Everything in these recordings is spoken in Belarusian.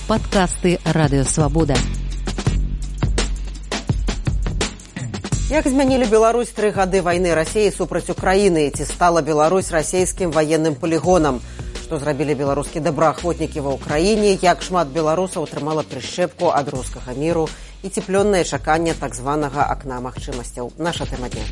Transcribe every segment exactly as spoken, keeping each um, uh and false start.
Падкасты Радыё Свабода. Як змянілі Беларусь тры гады вайны Расіі супраць Украіны? Ці стала Беларусь расійскім ваенным полігонам? Што зрабілі беларускія добраахвотнікі ва ўкраіне? Як шмат беларусаў атрымала прышчэпку ад рускага міру? І цеплённае чаканне так званага акна магчымасцяў. Наша тэма дня.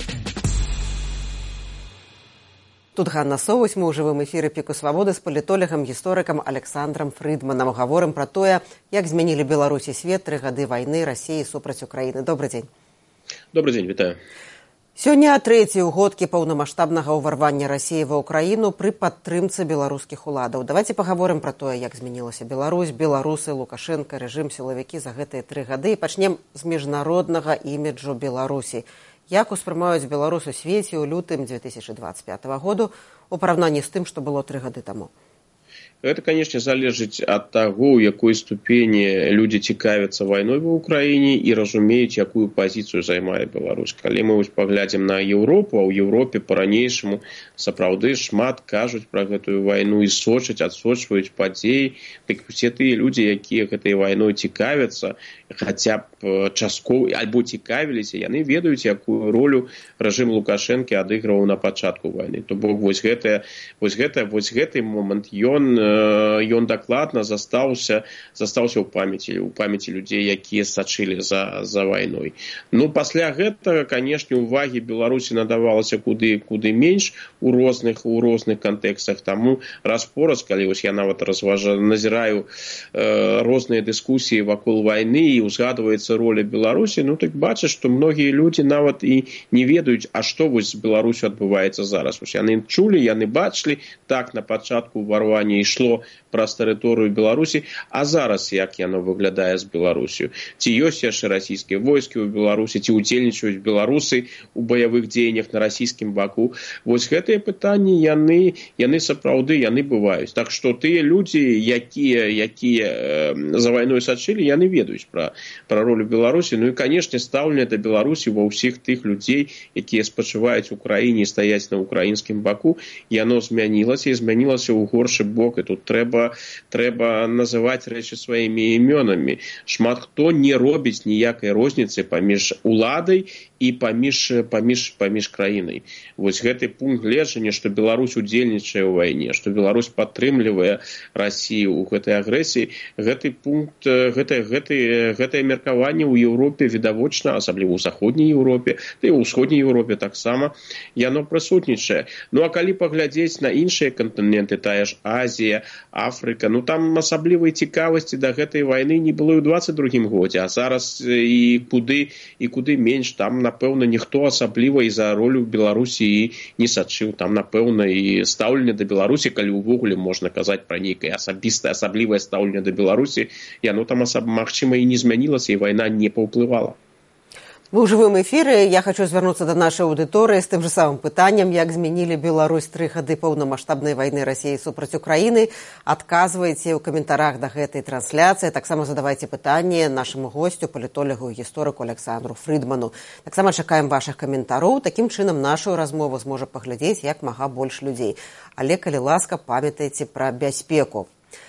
Тут Ганна Совусь, мы ў жывым эфіры Піку Свабоды з палітолагам, гісторыкам Александром Фрыдманам. Гаворым пра тое, як змянілі Беларусь і свет тры гады вайны Расіі супраць Украіны. Добрый дзень. Добрый день, вітаю. Сёння трэці ў годкі паўнамаштабнага ўварвання Расіі ва ўкраіну пры падтрымцы беларускіх уладаў. Давайте пагаворым пра тое, як змянілася Беларусь, беларусы, Лукашенко, рэжым, сілавікі за гэтыя тры гады. І пачнем з міжнароднага іміджу Беларусі. Як успрымаюць Беларусь у свеце ў лютым две тысячи двадцать пятого году у параўнанні з тым, што было тры гады таму? Это, конечно, залежыць ад таго, у якой ступені людзі цікавяцца вайной ва ўкраіне і разумеюць, якую пазіцыю займае Беларусь. Калі мы вось паглядзім на Еўропу, а ў Еўропе па-ранейшаму сапраўды шмат кажуць пра гэтую вайну і сочаць, адсочваюць падзеі, дык усе тыя людзі, якія гэтай вайной цікавяцца, хаця б часткова альбо цікавіліся, яны ведаюць, якую ролю рэжым Лукашэнкі адыгрываў на пачатку вайны. То бок вось гэта, вось гэта, вось гэты момант ён ён дакладна застаўся застаўся ў памяці у памяці людзей, якія сачылі за за вайной. Ну пасля гэтага, канешне, увагі Беларусі надавалася куды куды менш у розных у розных кантэкстах. Таму раз-пораз, калі вось я нават разважаю, назіраю э, розныя дыскусіі вакол вайны і узгадваецца роля Беларусі, ну так бачыш, што многія людзі нават і не ведаюць, а што вось з Беларусю адбываецца зараз. Вось яны чулі, яны бачылі, так на пачатку ўварвання ішло праз тэрыторыю Беларусі, а зараз як яно выглядае з Беларусю? Ці ёсць яшчэ расійскія войскі ў Беларусі, ці удзельнічаюць беларусы ў баявых дзеяннях на расійскім баку? Вось гэтыя пытанні яны яны сапраўды яны бываюць. Так што тыя людзі, якія якія э, за вайной сачылі, яны ведаюць пра пра ролю Беларусі. Ну і канешне, стаўленне да Беларусі ва ўсіх тых людзей, якія спачуваюць у краіне і стаяць на ўкраінскім баку, яно змянілася і змянілася ў горшы бок. І тут трэба трэба называць рэчы сваімі імёнамі. Шмат хто не робіць ніякай розніцы паміж уладай і паміж паміж паміж краінай. Вось гэты пункт гледжання, што Беларусь удзельнічае ў вайне, што Беларусь падтрымлівае Расію ў гэтай агрэсіі, гэты пункт гэтае гэтае гэтае меркаванне ў Еўропе відавочна, асабліва ў заходняй Еўропе, да і ў ўсходняй Еўропе таксама яно прысутнічае. Ну а калі паглядзець на іншыя кантыненты, тая ж Азія, Афрыка, ну там асаблівай цікавасці да гэтай вайны не было і ў двадцать другім годзе, а зараз і куды і куды менш. Там, напэўна, ніхто асабліва і за ролю Беларусі і не сачыў. Там, напэўна, і стаўленне да Беларусі, калі ўвогуле можна казаць пра нейкае асабістае асаблівае стаўленне да Беларусі, яно там асаб... магчыма і не змянілася, і вайна не паўплывала. Мы ў жывым эфіры. Я хочу звярнуцца да нашай аўдыторыі з тым жа самым пытаннем, як змянілі Беларусь тры гады паўнамаштабнай вайны Расіі супраць Украіны. Адказвайце ў каментарах да гэтай трансляцыі. Таксама задавайце пытанні нашаму госцю, палітолагу і гісторыку Александру Фрыдману. Таксама чакаем вашых каментароў. Такім чынам нашу размову зможа паглядзець як мага больш людзей. Але, калі ласка, памятайце пра бяспеку.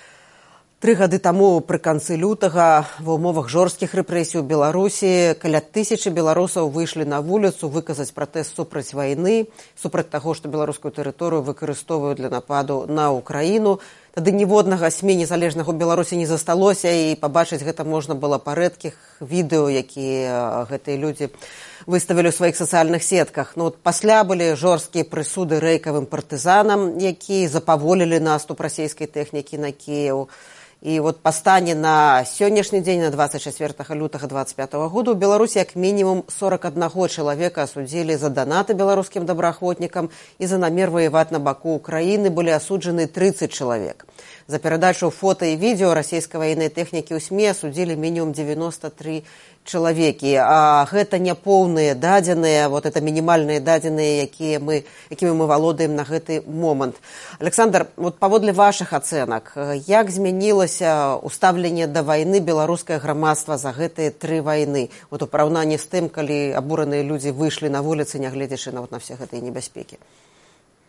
Тры гады таму, пры канцы лютага, ва ўмовах жорсткіх рэпрэсій у Беларусі, каля тысячы беларусаў выйшлі на вуліцу выказаць пратэст супраць вайны, супраць таго, што беларускую тэрыторыю выкарыстоўваюць для нападу на Украіну. Тады ніводнага СМІ незалежнага ў Беларусі не засталося, і пабачыць гэта можна было па рэдкіх відэо, якія гэтыя людзі выставілі ў сваіх сацыяльных сетках. Ну, пасля былі жорсткія прысуды рэйкавым партызанам, якія запаволілі наступ расійскай тэхнікі на Кіеў. І вот па стане на сённяшні дзень, на двадцать четвёртого лютага двадцать пятого году, у Беларусі як мінімум сорок аднаго чалавека асудзілі за данаты беларускім добраахвотнікам і за намер ваяваць на баку Украіны былі асуджаны тридцать чалавек. За перадачу фота і відео расійскай ваеннай тэхнікі ў СМІ асудзілі мінімум девяносто три чалавекі. А гэта не поўныя дадзеныя, вот это мінімальныя дадзеныя, якія мы, якімі мы валодаем на гэты момант. Александр, вот паводле вашых ацэнак, як змянілася ўстаўленне да вайны беларускае грамадства за гэтыя тры вайны? Вот у параўнанні з тым, калі абураныя людзі выйшлі на вуліцы, нягледзячы на, вот, на все гэтыя небяспекі.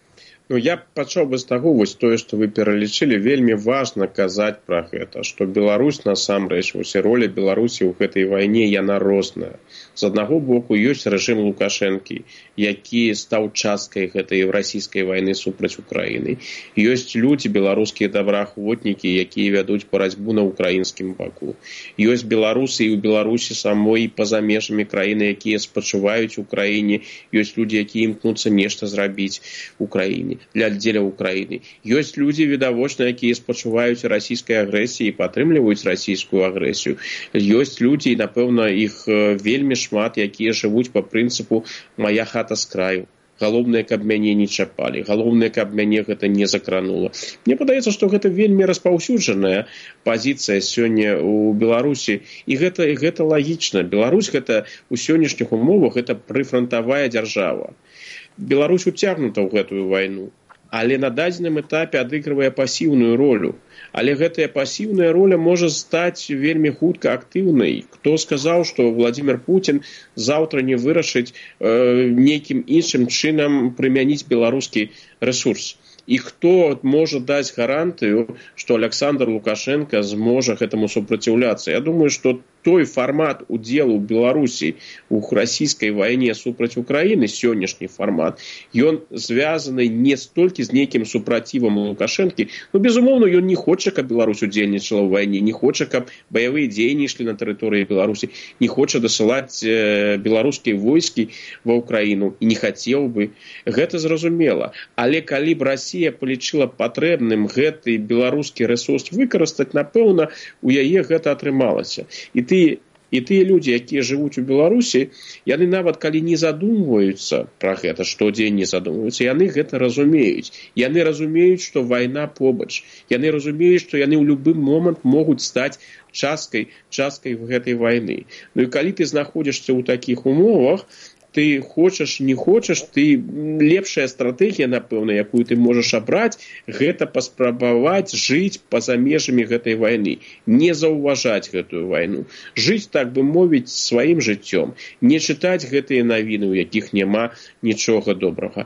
Ну, я пачаў бы з таго, вось тое, што вы пералічылі, вельмі важна казаць пра гэта, што Беларусь насамрэч, вось і роля Беларусі ў гэтай вайне, яна розная. З аднаго боку ёсць рэжым Лукашэнкі, які стаў часткай гэтай расійскай вайны супраць Украіны. Ёсць людзі, беларускія добраахвотнікі, якія вядуць барацьбу на украінскім баку. Ёсць беларусы і ў Беларусі самой па-за межамі краіны, якія спачуваюць Украіне. Ёсць людзі, якія імкнуцца нешта зрабіць Украіне. Для дзеля Украіны. Ёсць людзі, відавочна, якія спачуваюць расійскай агрэсіі і падтрымліваюць расійскую агрэсію. Ёсць людзі, і, напэўна, іх вельмі шмат, якія жывуць па прынцыпу «мая хата з краю». Галоўнае, каб мяне не чапалі. Галоўнае, каб мяне гэта не закранула. Мне падаецца, што гэта вельмі распаўсюджаная пазіцыя сёння ў Беларусі. І гэта, і гэта лагічна. Беларусь гэта ў сённяшніх умовах гэта прыфрантавая дзяржава. Беларусь уцягнута ў гэтую вайну, але на дадзеным этапе адыгрывае пасіўную ролю. Але гэтая пасіўная роля можа стаць вельмі хутка актыўнай. Хто сказаў, што Владзімір Пуцін заўтра не вырашыць э, нейкім іншым чынам прымяніць беларускі рэсурс? І хто можа даць гарантыю, што Александр Лукашенко зможа гэтаму супраціўляцца? Я думаю, што той фармат удзелу Беларусі ў расійскай вайне супраць Украіны, сённяшні фармат, ён звязаны не столькі з нейкім супрацівам Лукашэнкі, но, безумоўна, ён не хоча, каб Беларусь удзельнічала ў вайне, не хоча, каб баявыя дзеянні ішлі на тэрыторыі Беларусі, не хоча дасылаць э, беларускія войскі ва Украіну і не хацеў бы. Гэта зразумела. Але калі б Расія палічыла патрэбным гэты беларускі рэсурс выкарыстаць, напэўна, у яе гэта атрымалася. І ты І тыя людзі, якія жывуць у Беларусі, яны нават калі не задумваюцца пра гэта, штодзень не задумваюцца, яны гэта разумеюць. Яны разумеюць, што вайна побач. Яны разумеюць, што яны ў любы момант могуць стаць часткай, часткай гэтай вайны. Ну і калі ты знаходзішся ў такіх умовах, ты хочаш, не хочаш, ты лепшая стратэгія, напэўна, якую ты можаш абраць, гэта паспрабаваць жыць па-за межамі гэтай вайны, не заўважаць гэтую вайну, жыць, так бы мовіць, сваім жыццём, не чытаць гэтыя навіны, у якіх няма нічога добрага,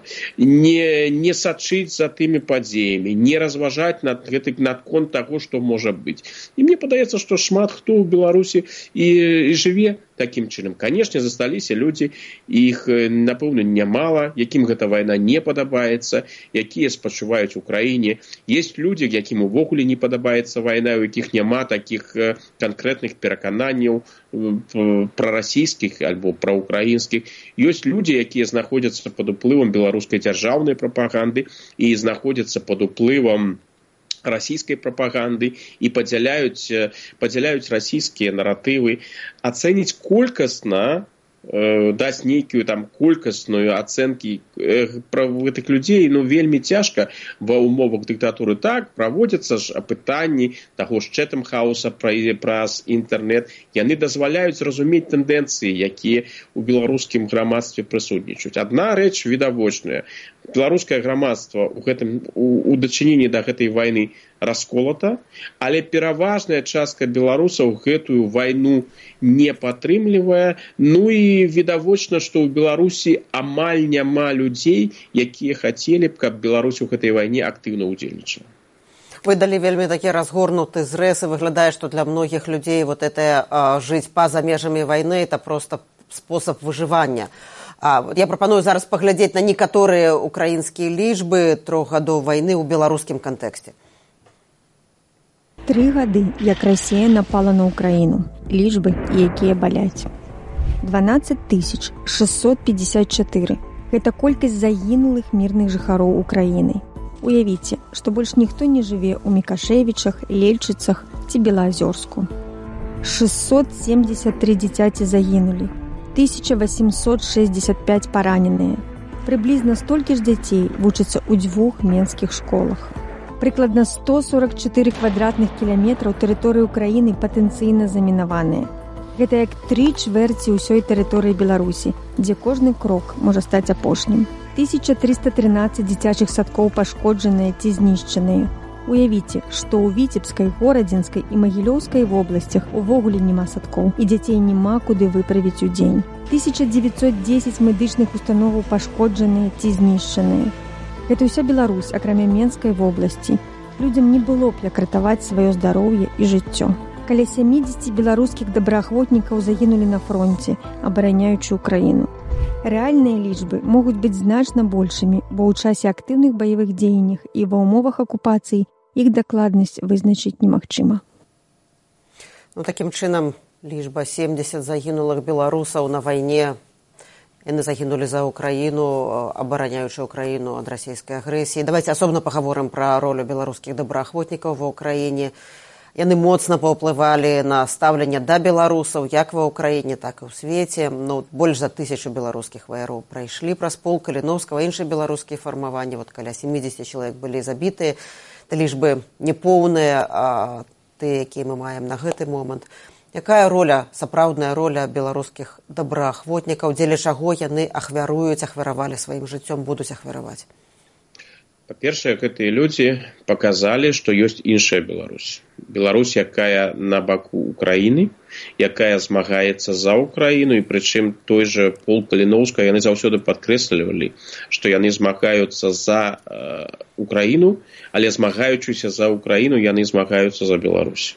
не, не сачыць за тымі падзеямі, не разважаць над гэты надконт таго, што можа быць. І мне падаецца, што шмат хто ў Беларусі і, і жыве такім чынам. Канешне, засталіся людзі, іх, напэўна, нямала, якім гэта вайна не падабаецца, якія спачуваюць у краіне. Ёсць людзі, якім увогуле не падабаецца вайна, у якіх няма такіх канкрэтных перакананняў прарасійскіх альбо праўкраінскіх. Ёсць людзі, якія знаходзяцца пад уплывам беларускай дзяржаўнай прапаганды і знаходзяцца пад уплывам расійскай прапаганды і падзяляюць, падзяляюць расійскія наратывы. Ацэніць колькасна, э, даць нейкую там колькасную ацэнкі э, пра гэтых людзей, ну, вельмі цяжка ва ўмовах дыктатуры. Так, праводзяцца ж апытанні таго ж Чэтэм Хауса праз інтэрнэт. Яны дазваляюць разумець тэндэнцыі, якія ў беларускім грамадстве прысутнічаюць. Адна рэч відавочная. Беларускае грамадства ў гэтым у, у дачыненні да гэтай вайны расколата, але пераважная частка беларусаў гэтую вайну не падтрымлівае. Ну і відавочна, што ў Беларусі амаль няма людзей, якія хацелі б, каб Беларусь у гэтай вайне актыўна ўдзельнічала. Вы далі вельмі такі разгорнуты зрэз, і выглядае, што для многіх людзей вот это а, жыць па-за межамі вайны это проста спосаб выжывання. А, я прапаную зараз паглядзець на некаторыя украінскія лічбы трох гадоў вайны ў беларускім кантэксце. Тры гады, як Расія напала на Украіну. Лічбы, якія баляць. дванаццаць тысяч шэсцьсот пятьдесят чатыры. Гэта колькасць загінулых мірных жыхароў Украіны. Уявіце, што больш ніхто не жыве ў Мікашэвічах, Лельчыцах ці Белаазёрску. шестьсот семьдесят три дзіцяці загінулі. тысяча восемьсот шестьдесят пять параненыя. Прыблізна столькі ж дзяцей вучацца ў дзвюх менскіх школах. Прыкладна сто сорок чатыры квадратных кіламетраў тэрыторыі Украіны патэнцыйна замінаваныя. Гэта як тры чвэрці ўсёй тэрыторыі Беларусі, дзе кожны крок можа стаць апошнім. тысяча триста тринадцать дзіцячых садкоў пашкоджаныя ці знішчаныя. Уявіце, што ў Віцебскай, Горадзінскай і Магілёўскай вобласцях увогуле няма садкоў і дзяцей няма куды выправіць у дзень. тысяча девятьсот десять медычных установаў пашкоджаныя ці знішчаныя. Гэта ўся Беларусь, акрамя Менскай вобласці. Людзям не было б як ратаваць сваё здароўе і жыццё. Каля сямідзесят беларускіх добраахвотнікаў загінулі на фронце, абараняючы Украіну. Рэальныя лічбы могуць быць значна большымі, бо ў часе актыўных баявых дзеяннях і ва ўмовах акупацыі іх дакладнасць вызначыць немагчыма. Ну, такім чынам, лічба семьдесят загінулых беларусаў на вайне. Яны загінулі за Украіну, абараняючы Украіну ад расійскай агрэсіі. Давайте асобна пагаворым пра ролю беларускіх добраахвотнікаў ва Ўкраіне. Яны моцна паўплывалі на стаўленне да беларусаў, як ва Ўкраіне, так і ў свеце. Ну, больш за тысячу беларускіх ваяроў прайшлі праз полк Каліноўскага, іншыя беларускія фармаванні. Вот каля семьдесят чалавек былі забітыя. Це лічбы непоўныя, а тыя, якія мы маем на гэты момант. Якая роля, сапраўдная роля беларускіх добраахвотнікаў, дзеля чаго яны ахвяруюць, ахвяравалі сваім жыццём, будуць ахвяраваць? Па-першае, гэтыя людзі паказалі, што ёсць іншая Беларусь. Беларусь, якая на баку Украіны, якая змагаецца за Украіну, і прычым той жа полк Каліноўскага, яны заўсёды падкрэслівалі, што яны змагаюцца за э, Украіну, але змагаючыся за Украіну, яны змагаюцца за Беларусь.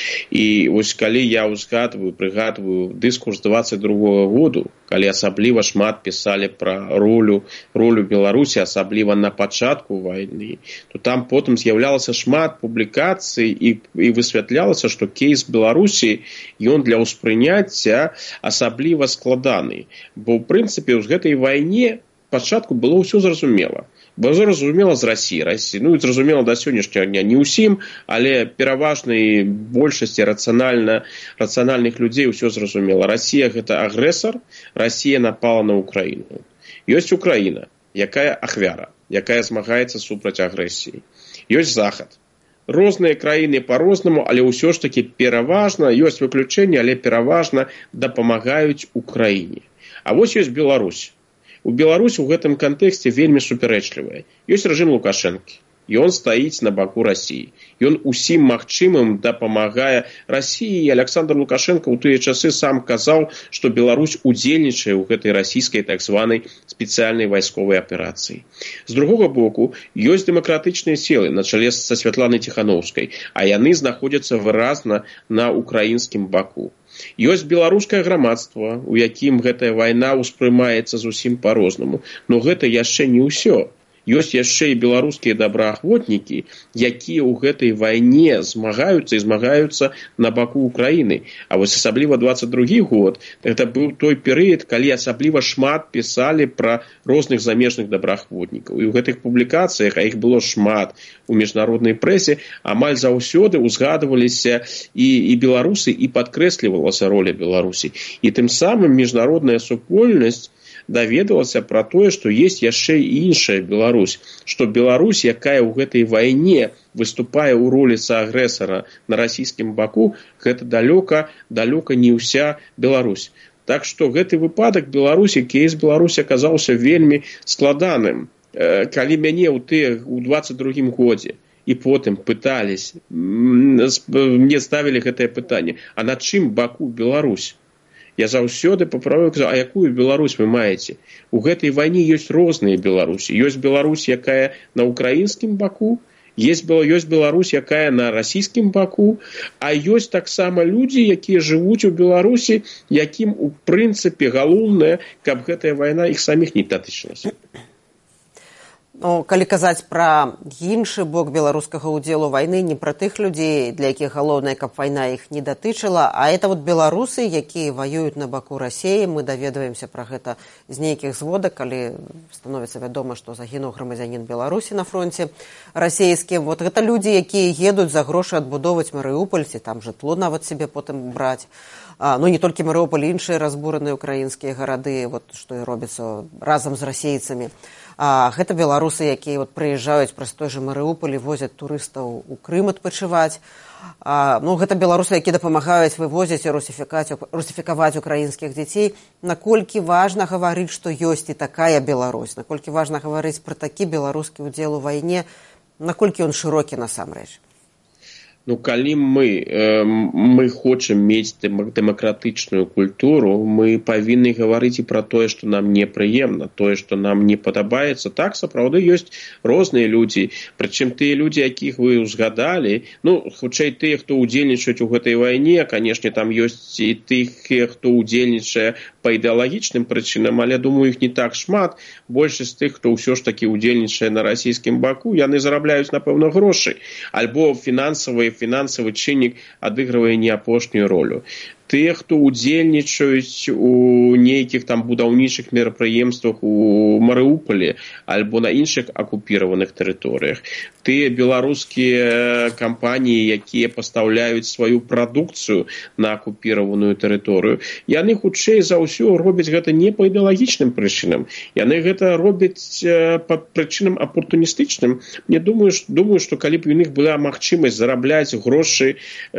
І вось калі я ўзгадваю, прыгадваю дыскурс двадцать другога году, калі асабліва шмат пісалі пра ролю, ролю Беларусі, асабліва на пачатку вайны, то там потым з'яўлялася шмат публікацый і, і высвятлялася, што кейс Беларусі, ён для ўспрыняцця асабліва складаны. Бо, ў прынцыпе, ў гэтай вайне пачатку было ўсё зразумела. Бо зразумела з Расіі, Расіі. Ну і зразумела да сённяшняга дня не ўсім, але пераважнай большасці рацыянальна, рацыянальных людзей ўсё зразумела. Расія гэта агрэсар, Расія напала на Украіну. Ёсць Украіна, якая ахвяра, якая змагаецца супраць агрэсіі. Ёсць Захад. Розныя краіны па-рознаму, але ўсё ж такі пераважна, ёсць выключэнні, але пераважна дапамагаюць Украіне. А вось ёсць Беларусь. У Беларусі ў гэтым кантэксце вельмі супярэчлівая. Ёсць рэжым Лукашэнкі. Ён стаіць на баку Расіі. Ён усім магчымым дапамагае Расіі. І Александр Лукашенко ў тыя часы сам казаў, што Беларусь удзельнічае ў гэтай расійскай так званай спецыяльнай вайсковай аперацыі. З другога боку, ёсць дэмакратычныя сілы на чале са Святланай Ціханаўскай, а яны знаходзяцца выразна на украінскім баку. Ёсць беларускае грамадства, у якім гэтая вайна ўспрымаецца зусім па-рознаму. Но гэта яшчэ не ўсё. Ёсць яшчэ і беларускія добраахвотнікі, якія ў гэтай вайне змагаюцца і змагаюцца на баку Украіны. А вось асабліва двадцать другі год, гэта быў той перыяд, калі асабліва шмат пісалі пра розных замежных добраахвотнікаў. І ў гэтых публікацыях, а іх было шмат у міжнароднай прэсе, амаль заўсёды ўзгадваліся і, і беларусы, і падкрэслівалася роля Беларусі. І тым самым міжнародная супольнасць даведалася пра тое, што ёсць яшчэ і іншая Беларусь, што Беларусь, якая ў гэтай вайне выступае ў ролі саагрэсара на расійскім баку, гэта далёка, далёка не ўся Беларусь. Так што гэты выпадак Беларусі, кейс Беларусі аказаўся вельмі складаным. Калі мяне ў тыя ў двадцать другім годзе і потым пытались, мне ставілі гэтае пытанне, а на чым баку Беларусь? Я заўсёды паправаю, а якую Беларусь вы маеце? У гэтай вайне ёсць розныя Беларусі. Ёсць Беларусь, якая на украінскім баку, ёсць, ёсць Беларусь, якая на расійскім баку, а ёсць таксама людзі, якія жывуць у Беларусі, якім у прынцыпе галоўнае, каб гэтая вайна іх саміх не датычылася. Ну, калі казаць пра іншы бок беларускага ўдзелу вайны, не пра тых людзей, для якіх галоўнае, каб вайна іх не датычыла, а это вот беларусы, якія ваююць на баку Расіі. Мы даведваемся пра гэта з нейкіх зводак, калі становіцца вядома, што загінуў грамадзянін Беларусі на фронце расійскім. Вот гэта людзі, якія едуць за грошы адбудоўваць Марыуполь, ці там жытло нават себе потым браць. А, ну, не толькі Марыуполь, іншыя разбураныя украінскія гарады, вот, што і робіцца разам з расейцамі. А, гэта беларусы, якія вот, прыязджаюць праз той жа Марыуполь і возяць турыстаў у Крым адпачываць. А, ну, гэта беларусы, якія дапамагаюць вывозіць і русіфікаваць украінскіх дзяцей. Наколькі важна гаварыць, што ёсць і такая Беларусь? Наколькі важна гаварыць пра такі беларускі ўдзел у вайне? Наколькі ён шырокі насамрэч? Ну, калі мы, э, мы хочам мець дэмакратычную культуру, мы павінны гаварыць і пра тое, што нам непрыемна, тое, што нам не падабаецца. Так, сапраўды, ёсць розныя людзі. Прычым тыя людзі, якіх вы узгадалі, ну, хутчэй тыя, хто ўдзельнічаюць у гэтай вайне, канешне, там ёсць і тых, хто ўдзельнічае па ідэалагічным прычынам, але, думаю, іх не так шмат. Большасць тых, хто ўсё ж такі ўдзельнічае на расійскім баку, яны зарабляюць, напэўна, грошы. Альбо фінансавыя фінансавы чыннік адыгрывае не апошнюю ролю. Тыя, хто ўдзельнічаюць у нейкіх там будаўнічых мерапрыемствах у Марыуполі альбо на іншых акупіраваных тэрыторыях. Тыя беларускія кампаніі, якія пастаўляюць сваю прадукцыю на акупіраваную тэрыторыю, яны хутчэй за ўсё робяць гэта не па ідэалагічным прычынам. Яны гэта робяць па прычынам апартуністычным. Мне думаю, што, думаю, што калі б у них была магчымасць зарабляць грошы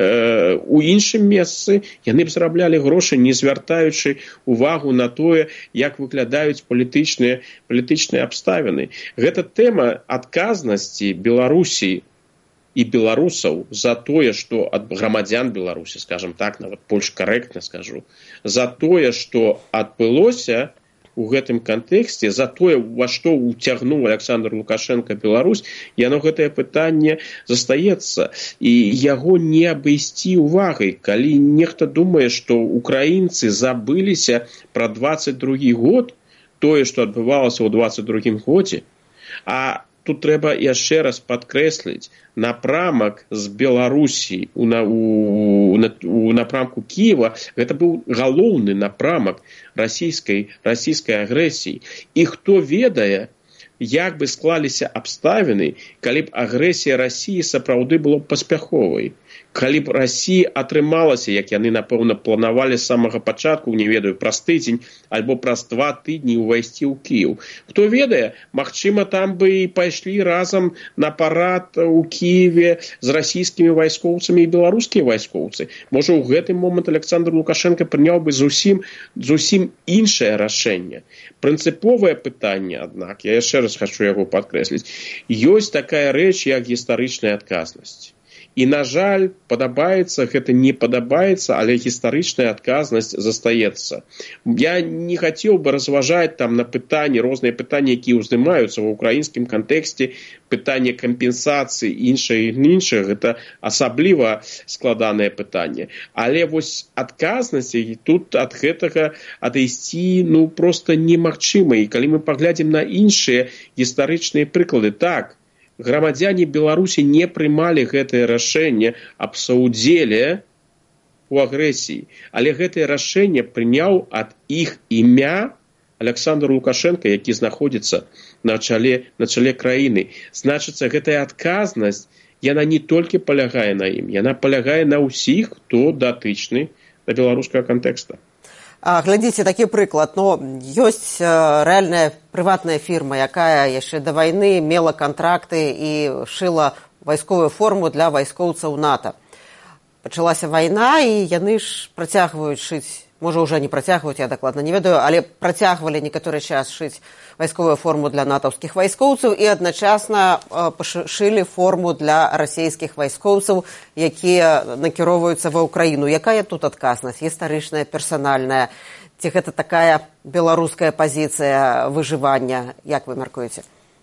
э, у іншым месцы, яны б зараблялі грошы, не звяртаючы увагу на тое, як выглядаюць палітычныя, палітычныя абставіны. Гэта тэма адказнасці Беларусі і беларусаў за тое, што ад грамадзян Беларусі, скажем так, нават больш карэктна скажу, за тое, што адбылося у гэтым кантэксце, за тое, во што уцягнуў Александр Лукашенко Беларусь, яно гэтае пытанне застаецца. І яго не абысці увагай, калі нехта думае, што украінцы забыліся пра дваццаць другі год, тое, што адбывалася ў дваццаць другім годзе, а тут трэба яшчэ раз падкрэсліць, напрамак з Беларусі у, на, у, у напрамку Кіева, гэта быў галоўны напрамак расійскай, расійскай агрэсіі. І хто ведае, як бы склаліся абставіны, калі б агрэсія Расіі сапраўды была паспяховай. Калі б Расія атрымалася, як яны, напэўна, планавалі з самага пачатку, не ведаю, праз тыдзень альбо праз два тыдні ўвайсці ў Кіеў. Хто ведае, магчыма, там бы і пайшлі разам на парад у Кіеве з расійскімі вайскоўцамі і беларускія вайскоўцы. Можа, ў гэты момант Александр Лукашенко прыняў бы зусім, зусім іншае рашэнне. Прынцыповае пытанне, аднак, я яшчэ раз хочу яго падкрэсліць, ёсць такая рэч, як гістарычная адказнасць. І, на жаль, падабаецца, гэта не падабаецца, але гістарычная адказнасць застаецца. Я не хацеў бы разважаць там на пытанні, розныя пытанні, якія ўздымаюцца ва ўкраінскім кантэксце, пытанне кампенсацыі, іншае і іншае, гэта асабліва складанае пытанне. Але вось адказнасць, тут ад гэтага адысці, ну, проста немагчыма. І калі мы паглядзім на іншыя гістарычныя прыклады, так, грамадзяне Беларусі не прымалі гэтае рашэнне аб саўдзеле у агрэсіі, але гэтае рашэнне прыняў ад іх імя Александр Лукашенко, які знаходзіцца на чале, на чале краіны. Значыцца, гэтая адказнасць, яна не толькі палягае на ім, яна палягае на ўсіх, хто датычны да беларускага кантэкста. А, глядзіце, такі прыклад, но ёсць рэальная прыватная фірма, якая яшчэ да вайны мела кантракты і шыла вайсковую форму для вайскоўцаў НАТО. Пачалася вайна, і яны ж працягваюць шыць, можа, ўжо не працягваюць, я дакладна не ведаю, але працягвалі некаторы час шыць вайсковую форму для натаўскіх вайскоўцаў і адначасна шылі форму для расійскіх вайскоўцаў, якія накіроўваюцца ва ўкраіну. Якая тут адказнасць? Гістарычная, персанальная? Ці гэта такая беларуская пазіцыя выжывання? Як вы мяркуеце?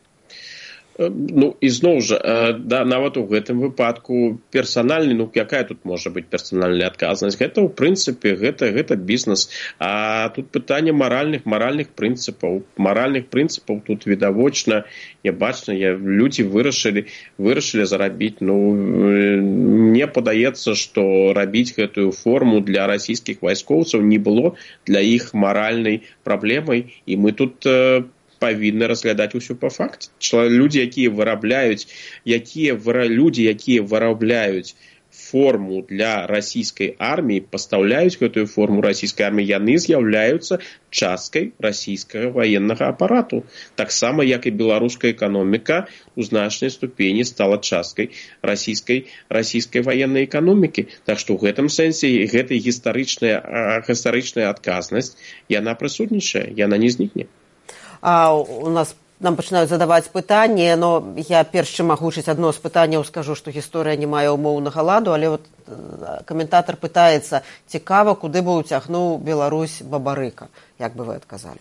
Ну, і зноў жа, да, нават у гэтым выпадку персанальны, ну, якая тут можа быць персанальная адказнасць? Гэта, ў прынцыпе, гэта, гэта бізнес. А тут пытанне маральных, маральных прынцыпаў. Маральных прынцыпаў тут відавочна, не бачна, я, людзі вырашылі, вырашылі зарабіць. Ну, мне падаецца, што рабіць гэтую форму для расійскіх вайскоўцаў не было для іх маральнай праблемай, і мы тут павінны разглядаць усё па факце. Людзі, якія вырабляюць, якія людзі, якія вырабляюць форму для расійскай арміі, пастаўляюць гэтую форму расійскай арміі, яны з'яўляюцца часткай расійскага ваеннага апарату. Таксама, як і беларуская эканоміка у значнай ступені стала часткай расійскай, расійскай ваеннай эканомікі. Так што ў гэтым сэнсе гэтая гістарычная, гістарычная адказнасць, яна прысутнічае, яна не знікне. А у нас Нам пачынаюць задаваць пытанні, но я перш чым агучыць адно з пытанняў скажу, што гісторыя не мае умоўнага ладу, але вот каментатар пытаецца, цікава, куды бы уцягнуў Беларусь Бабарыка, як бы вы адказалі?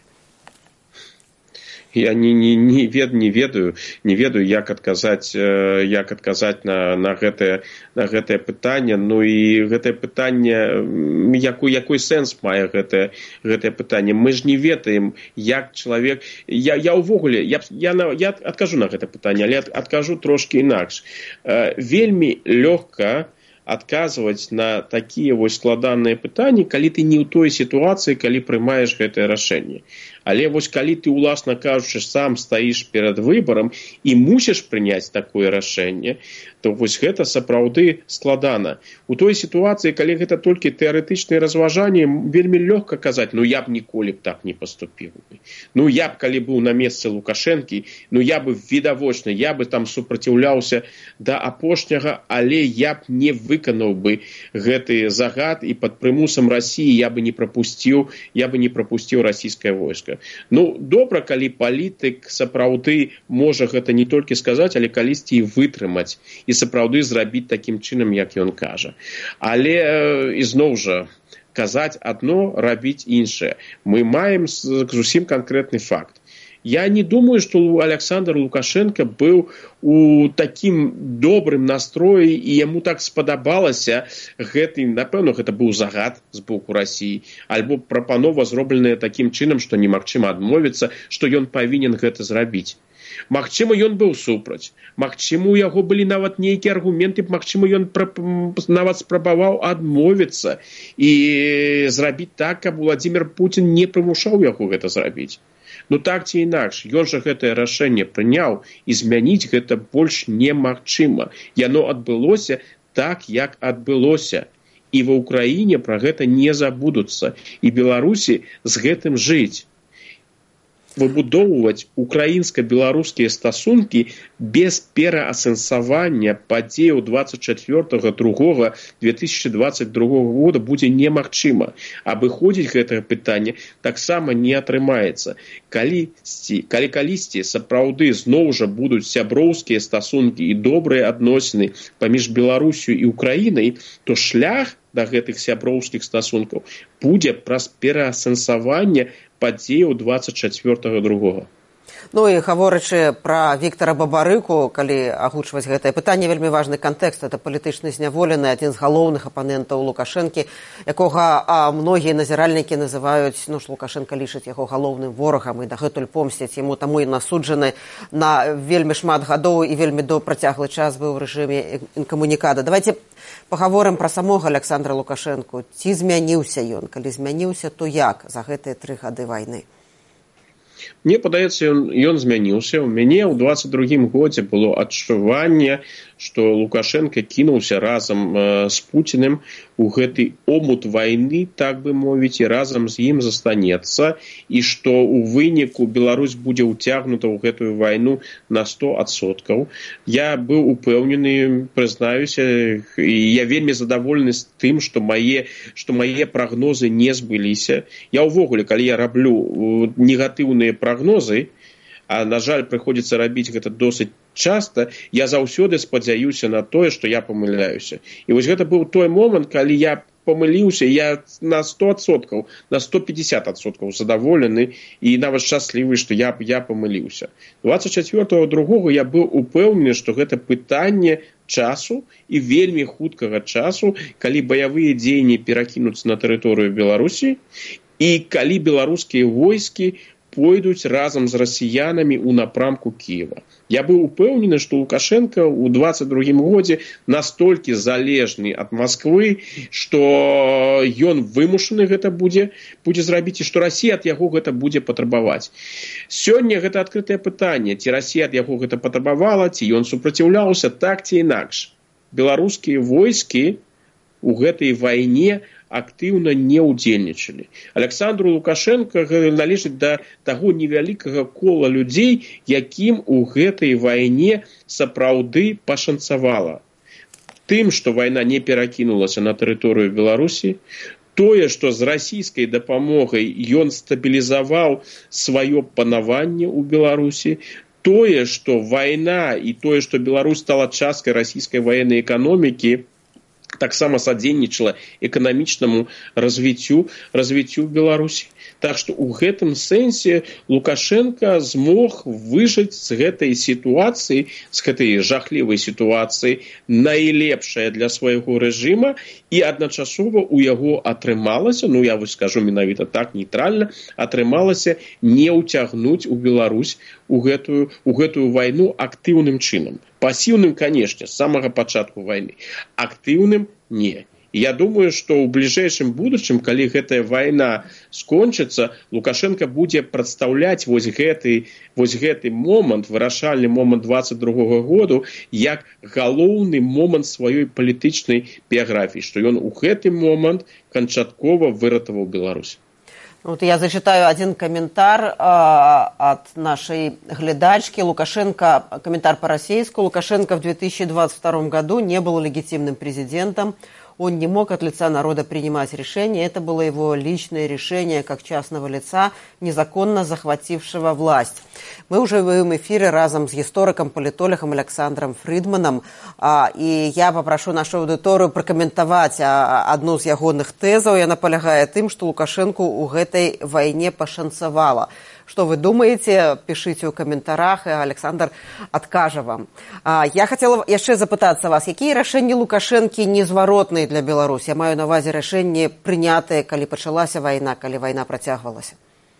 Я не, не, не, вед, не ведаю, не ведаю, як адказаць, як адказаць на, на, гэтае, на гэтае пытанне. Ну і гэтае пытанне, якой, якой сэнс мае гэтае, гэтае пытанне. Мы ж не ведаем, як чалавек... Я, я ўвогуле, я, я, я адкажу на гэтае пытанне, але адкажу трошкі інакш. Вельмі лёгка адказваць на такія вось складаныя пытанні, калі ты не ў той сітуацыі, калі прымаеш гэтае рашэнне. Але вось калі ты, уласна кажучы, сам стаіш перад выбарам і мусіш прыняць такое рашэнне, то вось гэта сапраўды складана. У той сітуацыі, калі гэта толькі тэарэтычныя разважанні, вельмі лёгка казаць, ну я б ніколі б так не паступіў. Ну я б, калі быў на месцы Лукашэнкі, ну я бы відавочна, я бы там супраціўляўся да апошняга, але я б не выканаў бы гэты загад і пад прымусам Расіі я бы не прапусціў, я бы не прапусціў расійскае войска. Ну, добра, калі палітык сапраўды можа гэта не толькі сказаць, але калісьці і вытрымаць, і сапраўды зрабіць такім чынам, як ён кажа. Але, ізноў жа, казаць адно, рабіць іншае. Мы маем зусім канкрэтны факт. Я не думаю, што Александр Лукашенко быў у такім добрым настроі і яму так спадабалася гэты, напэўна, гэта быў загад з боку Расіі, альбо прапанова зробленая такім чынам, што немагчыма адмовіцца, што ён павінен гэта зрабіць. Магчыма, ён быў супраць. Магчыма, у яго былі нават нейкія аргументы, магчыма, ён нават спрабаваў адмовіцца і зрабіць так, каб Владзімір Пуцін не прымушаў яго гэта зрабіць. Ну так ці інакш, ён жа гэтае рашэнне прыняў, і змяніць гэта больш немагчыма. Яно адбылося так, як адбылося. І ва ўкраіне пра гэта не забудуцца. І Беларусі з гэтым жыць. Выбудоўваць украінска-беларускія стасункі без пераасэнсавання падзеяў двадцать четвёртага другога две тысячи двадцать другога года будзе немагчыма. Абыходзіць гэтае пытанне таксама не атрымаецца. Калісьці, калі калісьці сапраўды зноў жа будуць сяброўскія стасункі і добрыя адносіны паміж Беларусю і Украінай, то шлях да гэтых сяброўскіх стасункаў будзе праз пераасэнсаванне падзеяў двадцать четвёртага другога. Ну і гаворачы пра Віктара Бабарыку, калі агучваць гэтае пытанне, вельмі важны кантэкст, это палітычны зняволены, адзін з галоўных апанентаў Лукашэнкі, якога а, многія назіральнікі называюць, ну ж Лукашэнка лічыць яго галоўным ворагам і дагэтуль помсцяць яму, таму і насуджаны на вельмі шмат гадоў і вельмі до працяглы час быў у рэжыме інкамунікада. Давайте пагаворым пра самога Александра Лукашэнку. Ці змяніўся ён? Калі змяніўся, то як за гэтыя тры гады вайны? Мне падаецца, ён, ён змяніўся. У мяне ў двадцать другім годзе было адчуванне, што Лукашенко кінуўся разам э, з Пуціным у гэты омут вайны, так бы мовіць, і разам з ім застанецца, і што ў выніку Беларусь будзе ўцягнута ў гэтую вайну на сто адсоткаў. Я быў упэўнены, прызнаюся, і я вельмі задаволены з тым, што мае, што мае прагнозы не збыліся. Я ўвогуле, калі я раблю негатыўныя прагнозы, а, на жаль, прыходзіцца рабіць гэта досыць часта, я заўсёды спадзяюся на тое, што я памыляюся. І вось гэта быў той момант, калі я памыліўся, я на сто адсоткаў, на сто пятьдесят адсоткаў задаволены і нават шчаслівы, што я, я памыліўся. двадцать четвёртага другога я быў упэўнены, што гэта пытанне часу і вельмі хуткага часу, калі баявыя дзеянні перакінуцца на тэрыторыю Беларусі і калі беларускія войскі пойдуць разам з расіянамі ў напрамку Кіева. Я быў упэўнены, што Лукашенко ў двадцать другім годзе настолькі залежны ад Масквы, што ён вымушаны гэта будзе, будзе зрабіць, і што Расія ад яго гэта будзе патрабаваць. Сёння гэта адкрытае пытанне, ці Расія ад яго гэта патрабавала, ці ён супраціўляўся, так ці інакш. Беларускія войскі ў гэтай вайне актыўна не ўдзельнічалі. Александру Лукашенко належыць да таго невялікага кола людзей, якім у гэтай вайне сапраўды пашанцавала. Тым, што вайна не перакінулася на тэрыторыю Беларусі, тое, што з расійскай дапамогай ён стабілізаваў сваё панаванне ў Беларусі, тое, што вайна і тое, што Беларусь стала часткай расійскай ваеннай эканомікі, таксама садзейнічала эканамічнаму развіццю развіццю Беларусі. Так што ў гэтым сэнсе Лукашенко змог выжыць з гэтай сітуацыі, з гэтай жахлівай сітуацыі найлепшае для свайго рэжыма, і адначасова ў яго атрымалася, ну я вось скажу менавіта так нейтральна, атрымалася не ўцягнуць у Беларусь у гэтую, у гэтую вайну актыўным чынам. Пасіўным, канешне, з самага пачатку вайны. Актыўным не. Я думаю, што ў бліжэйшым будучым, калі гэтая вайна скончыцца, Лукашенко будзе прадстаўляць вось гэты, вось гэты момант, вырашальны момант двадцать другога году, як галоўны момант сваёй палітычнай біяграфіі, што ён у гэты момант канчаткова выратаваў Беларусь. Вот я зачитаю один комментар а, от нашей глядачки. Лукашенко, комментар по-российски. Лукашенко в две тысячи двадцать втором году не был легитимным президентом. Он не мог от лица народа принимать решения. Это было его личное решение как частного лица, незаконно захватившего власть. Мы уже в эфире разом с историком-политологом Александром Фридманом. А, и я попрошу нашу аудиторию прокомментовать а, одну из ягоных тезов. Я наполягаю тем, что Лукашенко у этой войне пошанцевало. Что вы думаете, пишите в комментариях, и Александр откажа вам. А, я хотела еще запытаться вас, какие решения Лукашенко незваротные для Беларуси? Я маю на увазе решения, принятые, когда началась война, когда война протягивалась.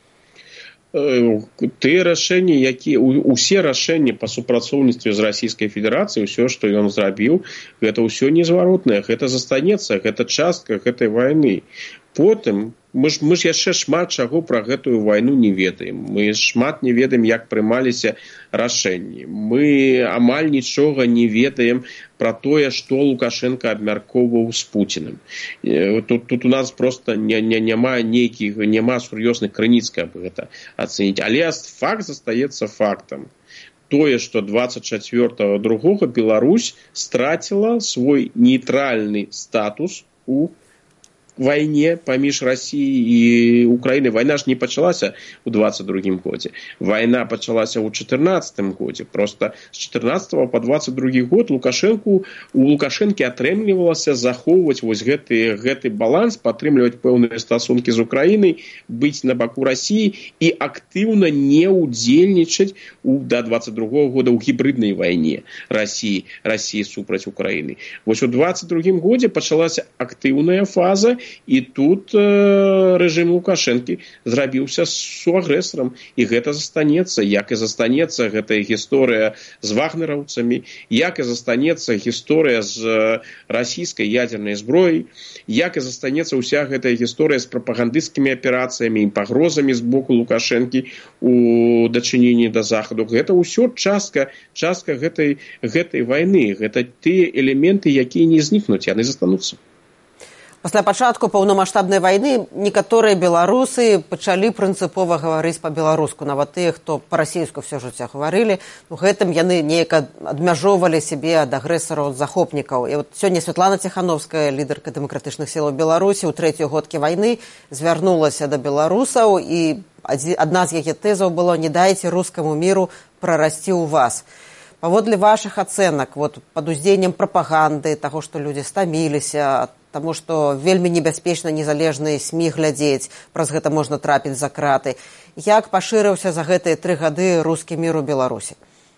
Тыя рашэнні, якія усе рашэнні па супрацоўніцтве з Расійскай Федэрацыяй, усё, што ён зрабіў, гэта ўсё незваротнае, гэта застанецца, гэта частка гэтай вайны. Потым мы ж, мы ж яшчэ шмат чаго пра гэтую вайну не ведаем. Мы шмат не ведаем, як прымаліся рашэнні. Мы амаль нічога не ведаем пра тое, што Лукашенко абмяркоўваў з Пуціным. Тут, тут у нас проста не, не, няма нейкіх, няма сур'ёзных крыніц, каб гэта ацэніць. Але факт застаецца фактам. Тое, што двадцать четвёртого другога Беларусь страціла свой нейтральны статус у вайне паміж Расіяй і Украінай. Вайна ж не пачалася ў двадцать другім годзе. Вайна пачалася ў чатырнаццатым годзе. Проста з чатырнаццатого па двадцать другі год Лукашенку, у Лукашэнкі атрымлівалася захоўваць вось гэты, гэты баланс, падтрымліваць пэўныя стасункі з Украінай, быць на баку Расіі і актыўна не ўдзельнічаць у, да двадцать другога года ў гібриднай вайне Расіі, Расіі супраць Украіны. Вось у двадцать другім годзе пачалася актыўная фаза, і тут э, рэжым Лукашэнкі зрабіўся суагрэсарам, і гэта застанецца, як і застанецца гэтая гісторыя з вагнераўцамі, як і застанецца гісторыя з расійскай ядзернай зброяй, як і застанецца ўся гэтая гісторыя з прапагандысцкімі аперацыямі і пагрозамі з боку Лукашэнкі у дачыненні да захаду. Гэта ўсё частка, частка гэтай, гэтай вайны. Гэта тыя элементы, якія не знікнуць, яны застануцца. Пасля пачатку паўнамаштабнай вайны некаторыя беларусы пачалі прынцыпова гаварыць па-беларуску, нават тыя, хто па-расійску ўсё жыцця гаварылі. У гэтым яны неяк адмяжоўвалі сябе ад агрэсараў, ад захопнікаў. І от сёння Святлана Ціхановская, лідарка дэмакратычных сілаў Беларусі, у трэцюю годкі вайны звярнулася да беларусаў, і адна з яе тэзаў была: не дайце рускаму міру прарасці ў вас. Паводле вашых ацэнак, вот, пад уздзеяннем прапаганды, таго, што людзі стаміліся, таму што вельмі небяспечна незалежныя СМІ глядзець, праз гэта можна трапіць за краты. Як пашырыўся за гэтыя тры гады рускі мір у Беларусі?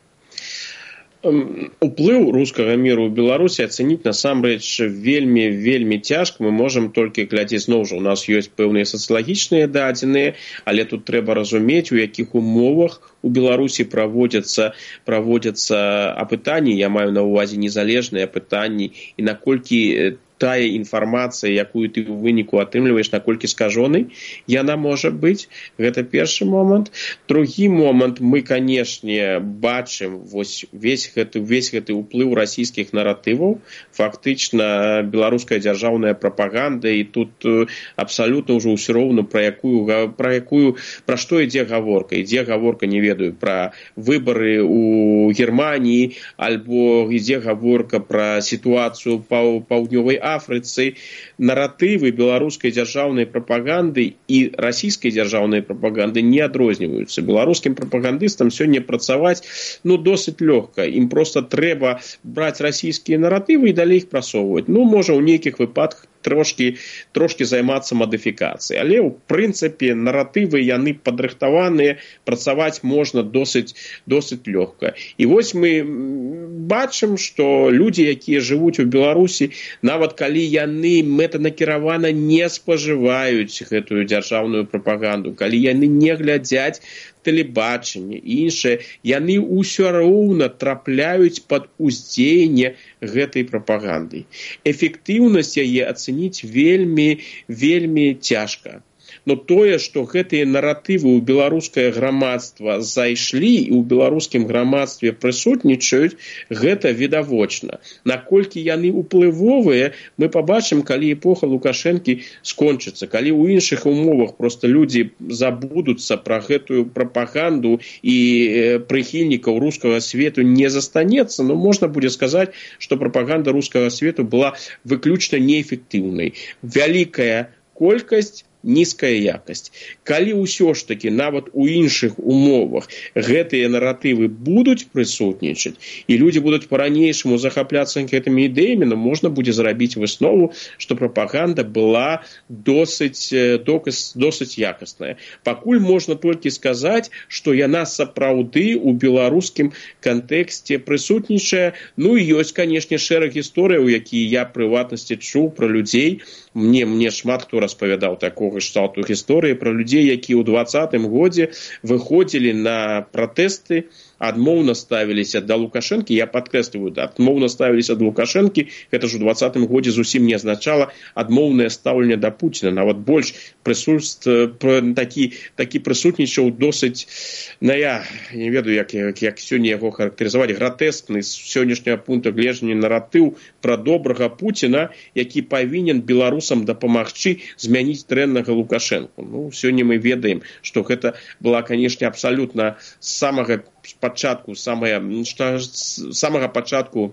Уплыў рускага міру ў Беларусі ацэніць насамрэч вельмі вельмі цяжка. Мы можам толькі глядзець, зноў жа, у нас ёсць пэўныя сацыялагічныя дадзеныя, але тут трэба разумець, у якіх умовах у Беларусі праводзяцца праводзяцца апытанні, я маю на ўвазе незалежныя апытанні, і наколькі тая інфармацыя, якую ты ў выніку атрымліваеш, наколькі скажонай яна можа быць. Гэта першы момант. Другі момант, мы, канешне, бачым вось весь гэты, весь гэты ўплыў расійскіх наратываў. Фактычна беларуская дзяржаўная прапаганда, і тут абсалютна ўжо ўсё роўна пра якую, пра якую, пра што ідзе гаворка. Ідзе гаворка, не ведаю, пра выбары ў Германіі, альбо ідзе гаворка пра сітуацыю па паўднёвай Афрыцы наратывы беларускай дзяржаўнай прапаганды і расійскай дзяржаўнай прапаганды не адрозніваюцца. Беларускім прапагандыстам сёння працаваць ну досыць лёгка. Ім проста трэба браць расійскія наратывы і далей іх прасоўваць. Ну, можа, у нейкіх выпадках трошки, трошки займацца мадыфікацыяй. Але, ў прынцыпе, наратывы, яны падрыхтаваныя, працаваць можна досыць, досыць лёгка. І вось мы бачым, што людзі, якія жывуць у Беларусі, нават калі яны мэтанакіравана не спажываюць гэтую дзяржаўную прапаганду, калі яны не глядзяць тэлебачанне і іншае, яны ўсё роўна трапляюць пад уздзеянне гэтай прапаганды. Эфектыўнасць яе ацэніць вельмі, вельмі цяжка. Но тое, што гэтыя наратывы ў беларускае грамадства зайшлі і ў беларускім грамадстве прысутнічаюць, гэта відавочна. Наколькі яны ўплывовыя, мы пабачым, калі эпоха Лукашэнкі скончыцца. Калі ў іншых умовах проста людзі забудуцца пра гэтую прапаганду і прыхільнікаў рускага свету не застанецца, но можна будзе сказаць, што прапаганда рускага свету была выключна неэфектыўнай. Вялікая колькасць, нізкая якасць. Калі ўсё ж такі нават у іншых умовах гэтыя наратывы будуць прысутнічаць і людзі будуць па-ранейшаму захапляцца гэтымі ідэямі, но можна будзе зрабіць выснову, што прапаганда была досыць, досыць, досыць якасная. Пакуль можна толькі сказаць, што яна сапраўды ў беларускім кантэксце прысутнічае. Ну і ёсць, канешне, шэраг гісторыяў, якія я прыватнасці чуў пра людзей. Мне, мне шмат хто распавядаў такога штату гісторыі пра людзей, якія ў двадцатым годзе выходзілі на пратэсты, адмоўна ставіліся да Лукашэнкі, я падкрэсліваю, адмоўна ставіліся да Лукашэнкі, гэта ж у двадцатым годзе зусім не азначала адмоўнае стаўленне да Пуціна, нават больш прысутств, такі, такі прысутнічаў досыць, на я не ведаю, як, як, як сёння яго характарызаваць, гратэскны з сённяшняга пункту гледжання наратыў пра добрага Пуціна, які павінен беларусам дапамагчы змяніць дрэннага Лукашэнку. Ну, сёння мы ведаем, што гэта была, канешне, абсалютна з самага пачатку, самая, з самага пачатку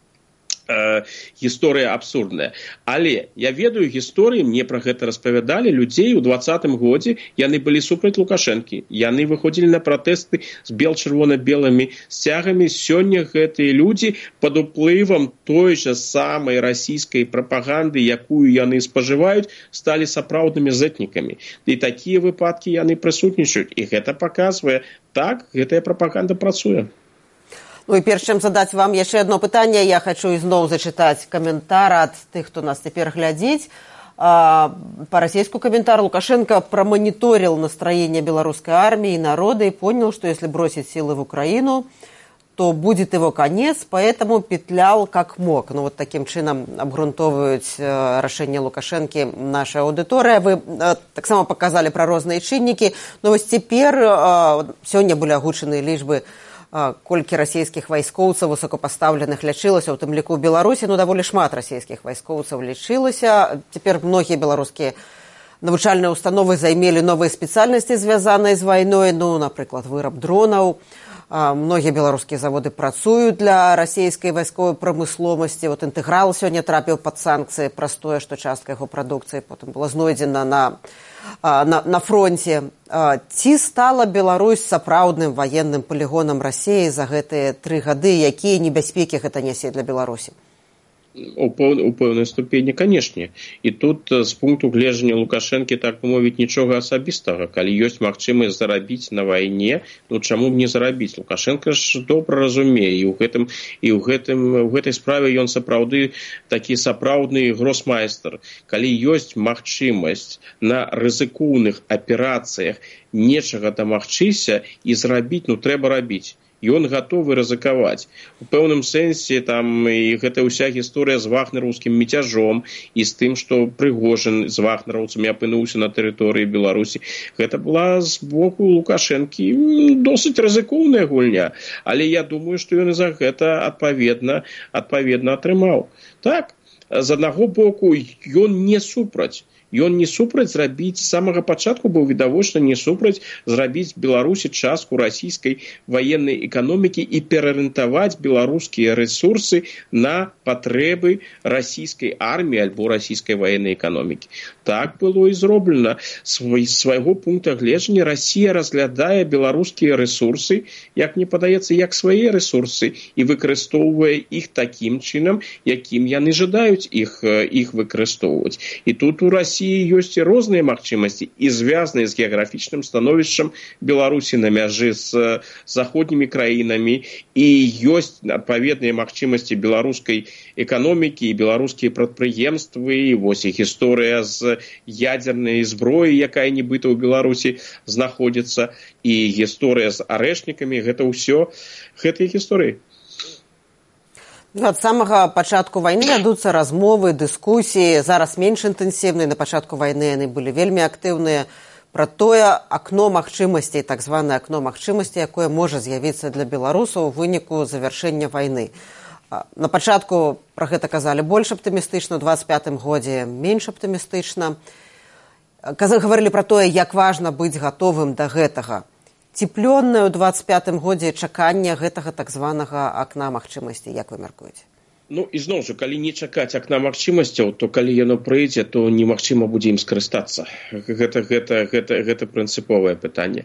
э, гісторыя абсурдная. Але я ведаю гісторыі, мне пра гэта распавядалі людзей у двадцатым годзе, яны былі супраць Лукашэнкі. Яны выходзілі на пратэсты з бел-чырвона-белымі сцягамі. Сёння гэтыя людзі пад уплывам той жа самай расійскай прапаганды, якую яны спажываюць, сталі сапраўднымі зэтнікамі. І такія выпадкі яны прысутнічаюць. І гэта паказвае, так, гэтая прапаганда працуе. Ну і перш чым задаць вам яшчэ одно пытанне, я хочу ізноў зачытаць каментар ад тых, хто нас цяпер глядзіць. По-российскому комментар: Лукашенко промониторил настроение белорусской армии и народа и понял, что если бросить силы в Украину, то будет его конец, поэтому петлял как мог. Ну вот таким чином обгрунтовывают решение Лукашенко наша аудитория. Вы так само показали про разные чинники, но вот теперь сегодня были огучены лишбы колькі расійскіх вайскоўцаў высокапастаўленых лячылася, у тым ліку ў Беларусі, ну даволі шмат расійскіх вайскоўцаў лічылася. Цяпер многія беларускія навучальныя установы займелі новыя спецыяльнасці, звязаныя з вайной, ну, напрыклад, выраб дронаў. Многія беларускія заводы працуюць для расійскай вайсковай прамысловасці. Вот інтэграл сёння трапіў пад санкцыі праз тое, што частка яго прадукцыі потым была знойдзена на На, на фронте. Ці стала Беларусь сапраўдным военным полигоном России за гэтыя тры гады? Якія небяспекі гэта нясе для Беларусі? У, у пэўнай ступені, канешне. І тут з пункту гледжання Лукашэнкі, так мовіць, нічога асабістага. Калі ёсць магчымасць зарабіць на вайне, ну чаму б не зарабіць? Лукашенко ж добра разумее, і ў гэтым і ў гэтым у гэтай справе ён сапраўды такі сапраўдны гросмайстер. Калі ёсць магчымасць на рызыкоўных аперацыях нечага дамагчыся і зрабіць, ну трэба рабіць. Ён гатовы рызыкаваць. У пэўным сэнсе там і гэта ўся гісторыя з вагнераўскім міцяжом і з тым, што Прыгожин з вагнераўцамі апынуўся на тэрыторыі Беларусі. Гэта была з боку Лукашэнкі досыць рызыкоўная гульня. Але я думаю, што ён і за гэта адпаведна, адпаведна атрымаў. Так, з аднаго боку, ён не супраць. Ён не супраць зрабіць, з самага пачатку быў відавочна не супраць зрабіць Беларусі частку расійскай ваеннай эканомікі і пераарыентаваць беларускія рэсурсы на патрэбы расійскай арміі альбо расійскай ваеннай эканомікі. Так было і зроблена. З свайго пункта гледжання Расія разглядае беларускія рэсурсы, як мне падаецца, як свае рэсурсы і выкарыстоўвае іх такім чынам, якім яны жадаюць іх, іх выкарыстоўваць. І тут у Расіі ёсць розныя магчымасці і звязаныя з геаграфічным становішчам Беларусі на мяжы з заходнімі краінамі, і ёсць адпаведныя магчымасці беларускай эканомікі і беларускія прадпрыемствы, і вось і гісторыя з ядзернай зброі, якая нібыта ў Беларусі знаходзіцца, і гісторыя з арэшнікамі, гэта ўсё гэтыя гісторыі. Ад самага пачатку вайны вядуцца размовы, дыскусіі, зараз менш інтэнсіўныя, на пачатку вайны яны былі вельмі актыўныя, пра тое акно магчымасцей, так званае акно магчымасцей, якое можа з'явіцца для беларусаў у выніку завяршэння вайны. На пачатку пра гэта казалі больш аптымістычна, у дваццаць пятым годзе менш аптымістычна. Гаварылі пра тое, як важна быць гатовым да гэтага. Ці плённае ў дваццаць пятым годзе чаканне гэтага так званага акна магчымасцей, як вы мяркуеце? Ну, і зноў жа, калі не чакаць акна магчымасцяў, то калі яно прыйдзе, то немагчыма будзе ім скарыстацца. Гэта, гэта, гэта, гэта прынцыповае пытанне.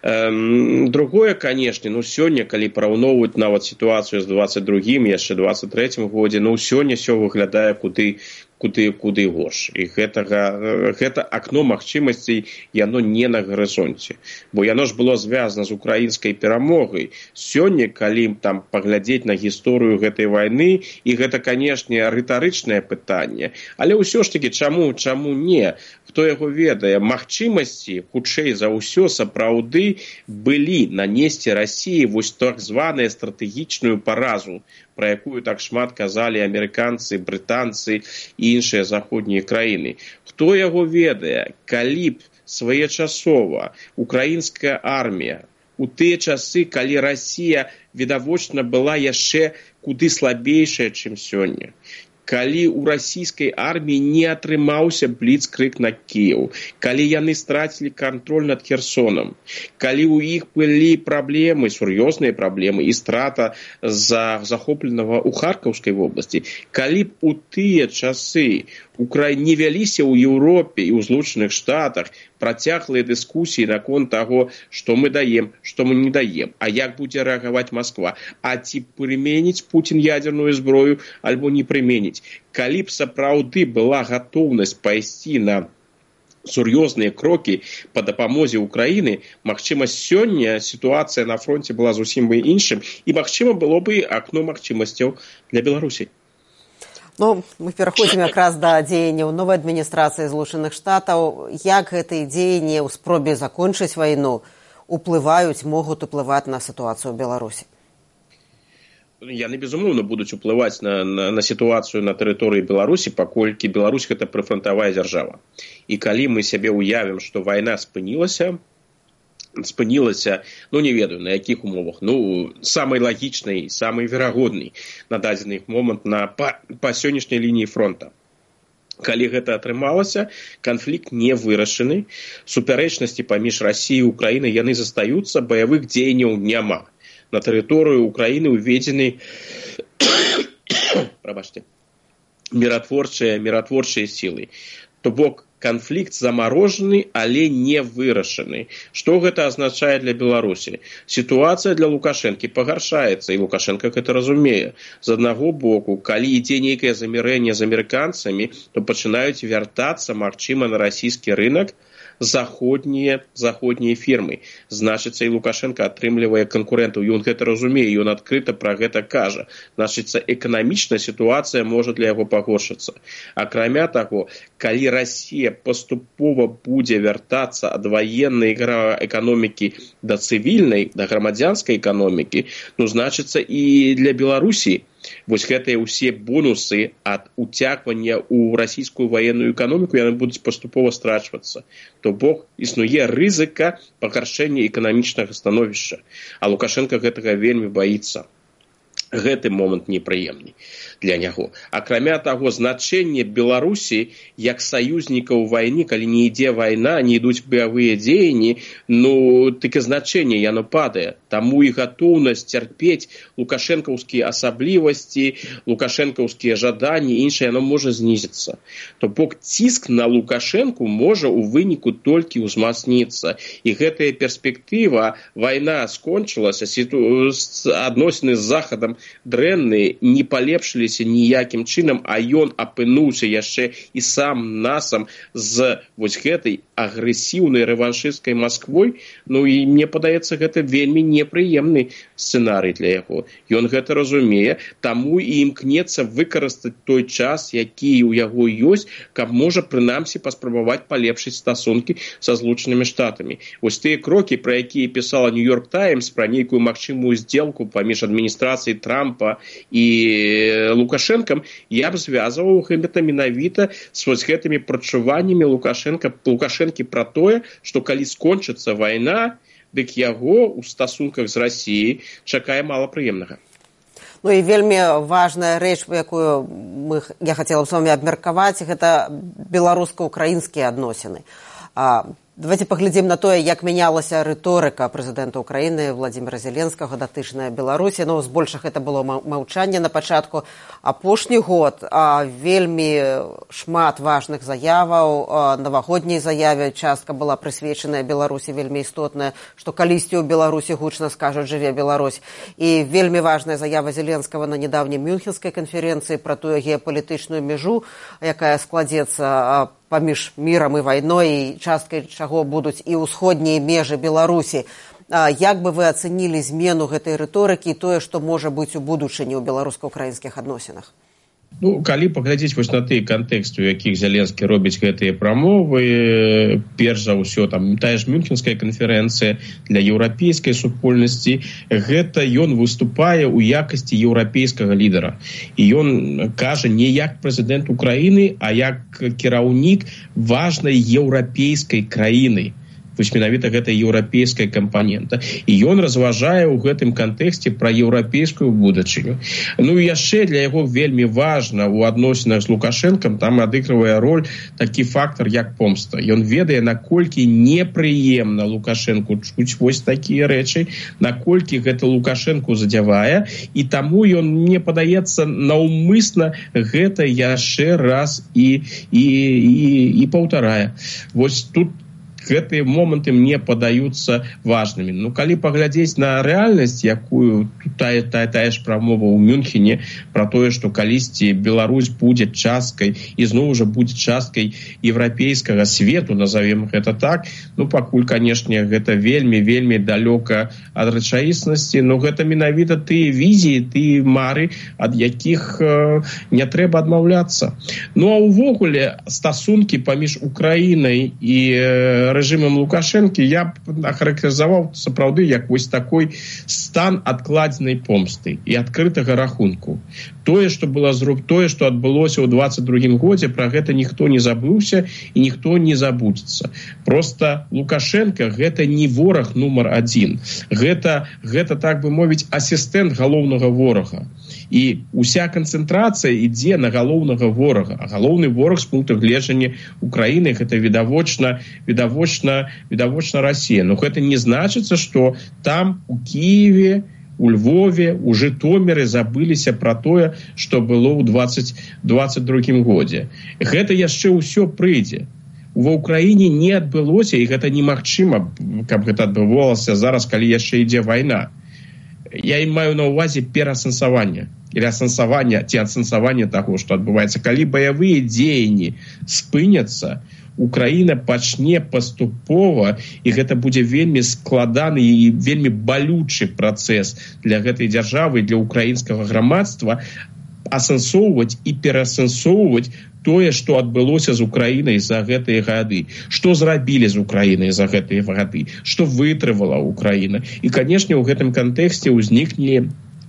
Эм, другое, канешне, ну, сёння, калі параўноўваць нават сітуацыю з дваццаць другім, яшчэ дваццаць трэцім годзе, ну, сёння ўсё выглядае куды куды, куды горш. І гэтага, гэта акно магчымасцей, яно не на гарызонце. Бо яно ж было звязана з украінскай перамогай. Сёння, калі там паглядзець на гісторыю гэтай вайны, і гэта, канешне, рытарычнае пытанне, але ўсё ж такі, чаму, чаму не? Хто яго ведае? Магчымасці, хутчэй за ўсё, сапраўды былі нанесці Расіі вось так званую стратэгічную паразу, пра якую так шмат казалі амерыканцы, брытанцы і іншыя заходнія краіны. Хто яго ведае? Калі б своечасова украінская армія у тыя часы, калі Расія відавочна была яшчэ куды слабейшая, чым сёння, калі ў расійскай арміі не атрымаўся бліцкрыг на Кіеў, калі яны страцілі кантроль над Херсонам, калі ў іх былі праблемы, сур'ёзныя праблемы і страта за захопленага ў Харкаўскай вобласці, калі б у тыя часы не вяліся ў Еўропе і ў Злучаных Штатах працяглыя дыскусіі наконт таго, што мы даем, што мы не даем, а як будзе рэагаваць Масква, а ці прыменіць Пуцін ядзерную зброю альбо не прыменіць. Калі б сапраўды была гатоўнасць пайсці на сур'ёзныя крокі па дапамозе Украіны, магчыма, сёння сітуацыя на фронце была зусім бы іншым, і магчыма было бы акно магчымасцяў для Беларусі. Ну, мы пераходзім якраз да дзеянняў новай адміністрацыі Злучаных Штатаў. Як гэтыя дзеянні ў спробе закончыць вайну уплываюць, могуць уплываць на сітуацыю ў Беларусі? Яны, безумоўна, будуць уплываць на, на, на сітуацыю на тэрыторыі Беларусі, паколькі Беларусь гэта прыфрантавая дзяржава. І калі мы сябе ўявім, што вайна спынілася, спынілася, ну, не ведаю, на якіх умовах, ну, самай лагічнай, самай верагоднай на дадзены момант на, па, па сённяшняй лініі фронта. Калі гэта атрымалася, канфлікт не вырашаны, супярэчнасці паміж Расіяй і Украінай яны застаюцца, баявых дзеянняў няма. На тэрыторыю Украіны ўведзены прабачце, міратворчыя, міратворчыя сілы. То бок, канфлікт замарожаны, але не вырашаны. Што гэта азначае для Беларусі? Сітуацыя для Лукашэнкі пагаршаецца, і Лукашенко гэта разумее. З аднаго боку, калі ідзе нейкае замірэнне з амерыканцамі, то пачынаюць вяртацца, магчыма, на расійскі рынак заходнія, заходнія фірмы. Значыцца, і Лукашенко атрымлівае канкурэнтаў, ён гэта разумее, ён адкрыта пра гэта кажа. Значыцца, эканамічная сітуацыя можа для яго пагоршыцца. Акрамя таго, калі Расія паступова будзе вяртацца ад ваеннай эканомікі да цывільнай, да грамадзянскай эканомікі, ну, значыцца, і для Беларусі вось гэтыя ўсе бонусы ад уцягвання ў расійскую ваенную эканоміку яны будуць паступова страчвацца. То бок існуе рызыка пагаршэння эканамічнага становішча. А Лукашенко гэтага вельмі баіцца. гэты момант непрыемны для няго. Акрамя таго, значэнне Беларусі як саюзніка ў вайне, калі не ідзе вайна, не ідуць баявыя дзеянні, ну, так і значэнне яно падае. Таму і гатоўнасць цярпець лукашэнкаўскія асаблівасці, лукашэнкаўскія жаданні, іншае, яно можа знізіцца. То бок ціск на Лукашэнку можа ў выніку толькі ўзмацніцца. І гэтая перспектыва, вайна скончылася, адносіны з Захадам дрэнныя, не палепшыліся ніякім чынам, а ён апынуўся яшчэ і сам насам з вось гэтай агрэсіўнай рэваншысцкай Масквой. Ну і мне падаецца, гэта вельмі непрыемны сцэнарый для яго. Ён гэта разумее, таму і імкнецца выкарыстаць той час, які ў яго ёсць, каб можа прынамсі паспрабаваць палепшыць стасункі са Злучанымі Штатамі. Вось тыя крокі, пра якія пісала Нью-Йорк Таймс, пра нейкую магчымую здзелку паміж адміністрацыяй Трампа і Лукашэнкам, я б звязваў гэта менавіта з вось гэтымі прачуваннямі Лукашэнка, Лукашэнкі пра тое, што калі скончыцца вайна, дык яго ў стасунках з Расіяй чакае мала прыемнага. Ну і вельмі важная рэч, якую мы, я хацела б з вамі абмеркаваць, гэта беларуска-украінскія адносіны. Давайте паглядзім на тое, як мянялася рыторыка прэзідэнта Украіны Владзіміра Зеленскага датычная Беларусі. Ну, збольшага гэта было маўчанне на пачатку. Апошні год а, вельмі шмат важных заяваў, а, навагодняй заяве частка была прысвечаная Беларусі, вельмі істотная, што калісьці ў Беларусі гучна скажуць «Жыве Беларусь». І вельмі важная заява Зеленскага на нядаўняй Мюнхенскай канферэнцыі пра тую геапалітычную мяжу, якая складзецца паміж мірам і вайной, і часткай чаго будуць і ўсходнія межы Беларусі. Як бы вы ацэнілі змену гэтай рыторыкі і тое, што можа быць у будучыні ў беларуска-украінскіх адносінах? Ну, калі паглядзець вось на тыя кантэксты, у якіх Зеленскі робіць гэтыя прамовы, перш за ўсё, там, тая ж Мюнхенская канферэнцыя для еўрапейскай супольнасці, гэта ён выступае ў якасці еўрапейскага лідара. І ён кажа не як прэзідэнт Украіны, а як кіраўнік важнай еўрапейскай краіны. Вось менавіта гэта еўрапейская кампанента. І ён разважае ў гэтым кантэксце пра еўрапейскую будучыню. Ну і яшчэ для яго вельмі важна ў адносінах з Лукашэнкам, там адыгрывае роль такі фактар, як помста. Ён ведае, наколькі непрыемна Лукашэнку чуць вось такія рэчы, наколькі гэта Лукашэнку задзявае, і таму ён, мне падаецца, наўмысна гэта яшчэ раз і, і, і, і паўтарае. Вось тут гэтыя моманты мне падаюцца важнымі. Ну, калі паглядзець на рэальнасць, якую тая, тая, тая ж прамова ў Мюнхене пра тое, што калісьці Беларусь будзе часткай і зноў жа будзе часткай еўрапейскага свету, назовем гэта так, ну, пакуль, канешне, гэта вельмі-вельмі далёка ад рэчаіснасці, но гэта менавіта тыя візіі, тыя мары, ад якіх э, не трэба адмаўляцца. Ну, а ўвогуле стасункі паміж Украінай і э, рэжымам Лукашэнкі я ахарактарызаваў сапраўды як вось такой стан адкладзенай помсты і адкрытага рахунку. Тое, што было зроб... тое, што адбылося ў дваццаць другім годзе, пра гэта ніхто не забыўся і ніхто не забудзецца. Проста Лукашенко гэта не вораг нумар адзін. Гэта, гэта так бы мовіць, асістэнт галоўнага ворага. І уся канцэнтрацыя ідзе на галоўнага ворага. А галоўны вораг з пункту гледжання Украіны гэта відавочна, відавочна, відавочна Расія. Но гэта не значыцца, што там у Киеве, у Львове, у Жытоміры забыліся пра тое, што было ў дваццаць дваццаць другім годзе. Гэта яшчэ ўсё прыйдзе. Ва ўкраіне не адбылося, і гэта немагчыма, каб гэта адбывалася зараз, калі яшчэ ідзе вайна. Я і маю на ўвазе пераасэнсаванне, или асэнсаванне, ці асэнсаванне таго, што адбываецца. Калі баявыя дзеянні спыняцца, Украіна пачне паступова, і гэта будзе вельмі складаны і вельмі балючы працэс для гэтай дзяржавы, для украінскага грамадства, асэнсоўваць і пераасэнсоўваць тое, што адбылося з Украінай за гэтыя гады, што зрабілі з Украінай за гэтыя гады, што вытрывала Украіна. І, канешне, у гэтым кантэксце ўзнікне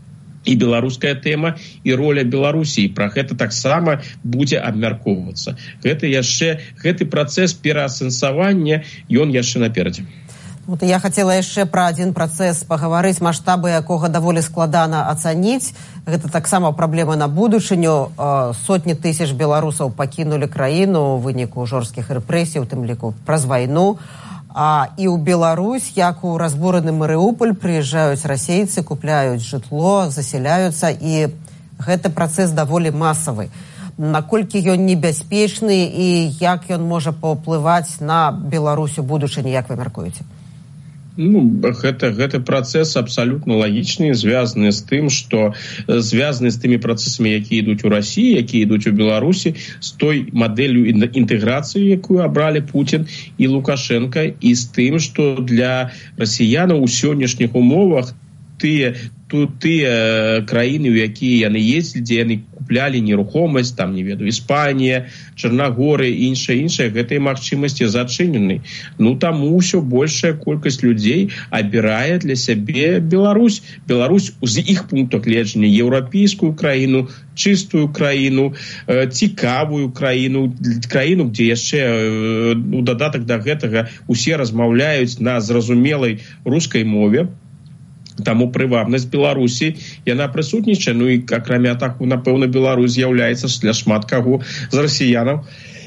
і беларуская тэма, і роля Беларусі. Пра гэта таксама будзе абмяркоўвацца. Гэта яшчэ, гэты працэс пераасэнсавання, ён яшчэ наперадзе. Вот я хотела яшчэ пра адзін працэс пагаварыць, маштабы якога даволі складана ацаніць. Гэта таксама праблема на будучыню. Сотні тысяч беларусаў пакінулі краіну ў выніку жорсткіх рэпрэсій, у тым ліку праз вайну. А, і ў Беларусь, як у разбураны Марыуполь, прыязджаюць расейцы, купляюць жытло, засяляюцца, і гэты працэс даволі масавы. Наколькі ён небяспечны і як ён можа паўплываць на Беларусь у будучыні, як вы мяркуеце? Ну, гэта, гэта працэс абсалютна лагічны, звязаны з тым, што звязаны з тымі працэсамі, якія ідуць у Расіі, якія ідуць у Беларусі, з той мадэллю інтэграцыі, якую абралі Путін і Лукашенко, і з тым, што для расіянаў у сённяшніх умовах тыя, тут тыя краіны, у якія яны ездзілі, дзе яны куплялі нерухомасць, там, не ведаю, Іспанія, Чарнагоры, іншае, іншае, гэтыя магчымасці зачынены. Ну, таму ўсё большая колькасць людзей абірае для сябе Беларусь. Беларусь з іх пункту гледжання еўрапейскую краіну, чыстую краіну, цікавую краіну, краіну, дзе яшчэ у дадатак да гэтага усе размаўляюць на зразумелай рускай мове. Таму прывабнасць Беларусі, яна прысутнічае, ну і акрамя таку, напэўна, Беларусь з'яўляецца для шмат каго з расіянаў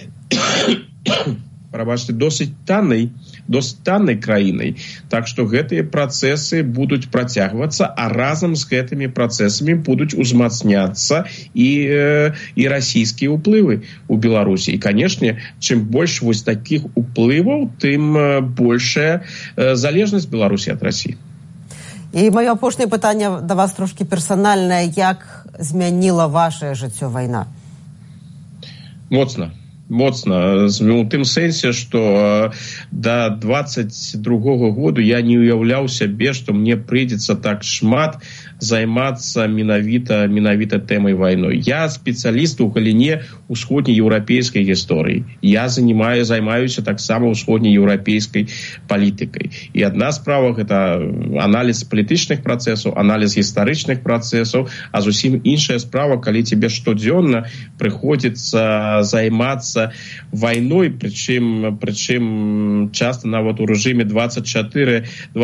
прабачце, досыць таннай, досыць таннай краінай. Так што гэтыя працэсы будуць працягвацца, а разам з гэтымі працэсамі будуць узмацняцца і, э, і расійскія ўплывы ў Беларусі. І, канешне, чым больш вось такіх уплываў, тым большая э, залежнасць Беларусі ад Расіі. І маё апошняе пытанне да вас трошкі персанальнае. Як змяніла вашае жыццё вайна? Моцна. Моцна. У тым сэнсе, што да дваццаць другога году я не ўяўляў сябе, што мне прыйдзецца так шмат займацца менавіта, менавіта тэмай вайной. Я спецыяліст у галіне усходнееўрапейскай гісторыі. Я занимаю, займаюся таксама усходнееўрапейскай палітыкай. І адна справа гэта аналіз палітычных працэсаў, аналіз гістарычных працэсаў, а зусім іншая справа, калі тебе штодзённа прыходзіцца займацца вайной, прычым, прычым часта нават у рэжыме дваццаць чатыры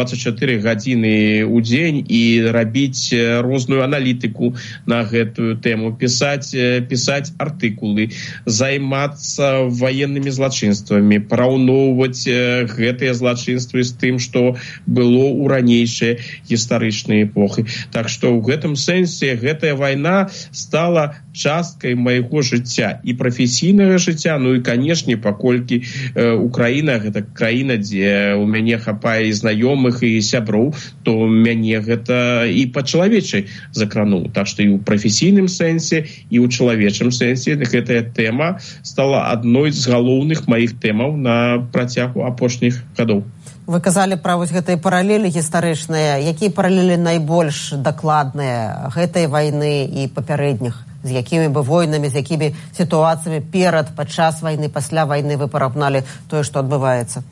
гадзіны ў дзень і рабіць розную аналітыку на гэтую тэму, пісаць, пісаць артыкулы, займацца военнымі злачынствамі, параўноўваць гэтыя злачынствы з тым, што было ў ранейшыя гістарычныя эпохі. Так што ў гэтым сэнсе гэтая вайна стала часткай майго жыцця і прафесійнага жыцця, ну і, канешне, паколькі э, Украіна гэта краіна, дзе у мяне хапае і знаёмых, і сяброў, то мяне гэта і па чалавечай закрануў. Так што і ў прафесійным сэнсе, і ў чалавечым сэнсе гэтая тэма стала адной з галоўных маіх тэмаў на працягу апошніх гадоў. Вы казалі пра вось гэтыя паралелі гістарычныя. Якія паралелі найбольш дакладныя гэтай вайны і папярэдніх? З якімі бы войнамі, з якімі сітуацыямі перад, падчас вайны, пасля вайны вы параўналі тое, што адбываецца?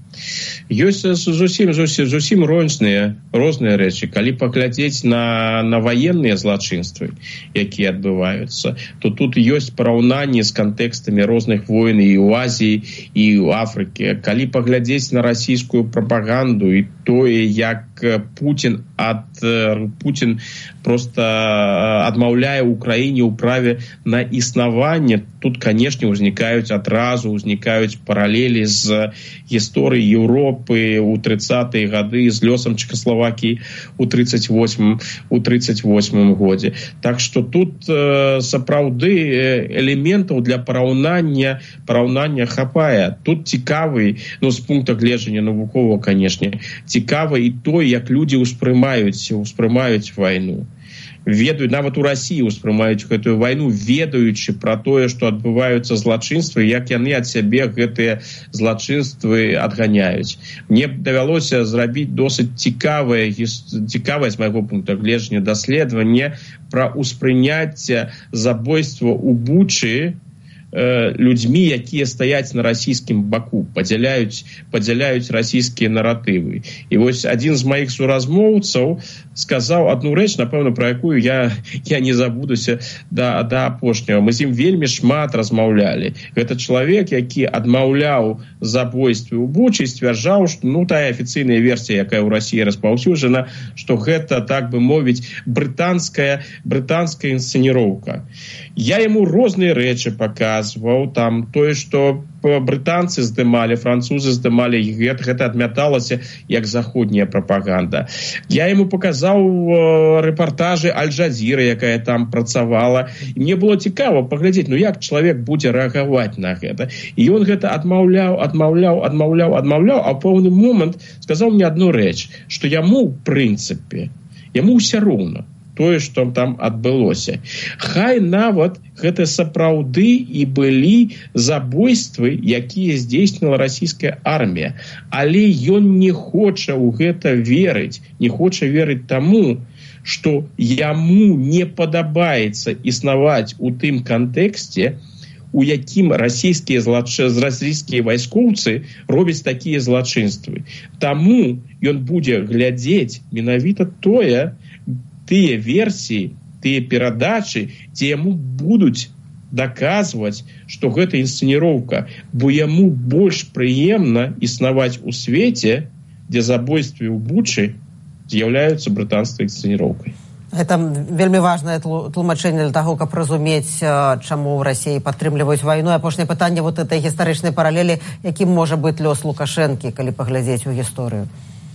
Ёсць зусім, зусім, зусім розныя, розныя рэчы. Калі паглядзець на, на ваенныя злачынствы, якія адбываюцца, то тут ёсць параўнанні з кантэкстамі розных войн і ў Азіі, і ў Афрыке. Калі паглядзець на расійскую прапаганду і тое, як Путін ад Путін просто адмаўляе ўкраіне ў праве на існаванне, тут, канешне, узнікаюць адразу, узнікаюць паралелі з гісторыяй Еўропы ў трыццатыя гады, з лёсам Чэкаславакіі ў трыццаць восьмым годзе. Так што тут э, сапраўды элементаў для параўнання параўнання хапае. Тут цікавы, ну, з пункта гледжання навуковага, канешне, цікава і то, як людзі ўспрымаюць, ўспрымаюць вайну. Ведаюць, нават у Расіі ўспрымаюць гэтую вайну, ведаючы пра тое, што адбываюцца злачынствы, як яны ад сябе гэтыя злачынствы адганяюць. Мне давялося зрабіць досыць цікавае, цікавае з майго пункта гледжання даследаванне пра ўспрыняцце забойства ў Бучы э, людзьмі, якія стаяць на расійскім баку, падзяляюць, падзяляюць расійскія наратывы. І вось адзін з маіх суразмоўцаў сказаў адну рэч, напэўна, пра якую я, я не забудуся да, да апошняга. Мы з ім вельмі шмат размаўлялі. Гэта чалавек, які адмаўляў забойствы ў Бучы, сцвярджаў, што ну, тая афіцыйная версія, якая ў Расіі распаўсюджана, што гэта, так бы мовіць, брытанская, брытанская інсцэніроўка. Я яму розныя рэчы паказваў, там тое, што брытанцы здымалі, французы здымалі, гэта, гэта адмяталася як заходняя прапаганда. Я яму паказаў э, рэпартажы Аль-Джазіры, якая там працавала. І мне было цікава паглядзець, ну як чалавек будзе рэагаваць на гэта. І ён гэта адмаўляў, адмаўляў, адмаўляў, адмаўляў, а ў пэўны момант сказаў мне адну рэч, што яму, ў прынцыпе, яму ўсё роўна тое, што там адбылося. Хай нават гэта сапраўды і былі забойствы, якія здзейснила расійская армія. Але ён не хоча ў гэта верыць, не хоча верыць таму, што яму не падабаецца існаваць у тым кантэксце, у якім расійскія, злач... расійскія вайскоўцы робяць такія злачынствы. Таму ён будзе глядзець менавіта тое, тыя версіі, тыя перадачы, дзе яму будуць даказваць, што гэта інсцэніроўка, бо яму больш прыемна існаваць у свеце, дзе забойствы ў Бучы з'яўляюцца брытанскай інсцэніроўкай. Гэта вельмі важнае тлумачэнне для таго, каб разумець, чаму ў Расіі падтрымліваюць вайну. Апошняе пытанне вот этой гістарычнай паралелі, якім можа быць лёс Лукашэнкі, калі паглядзець у гісторыю.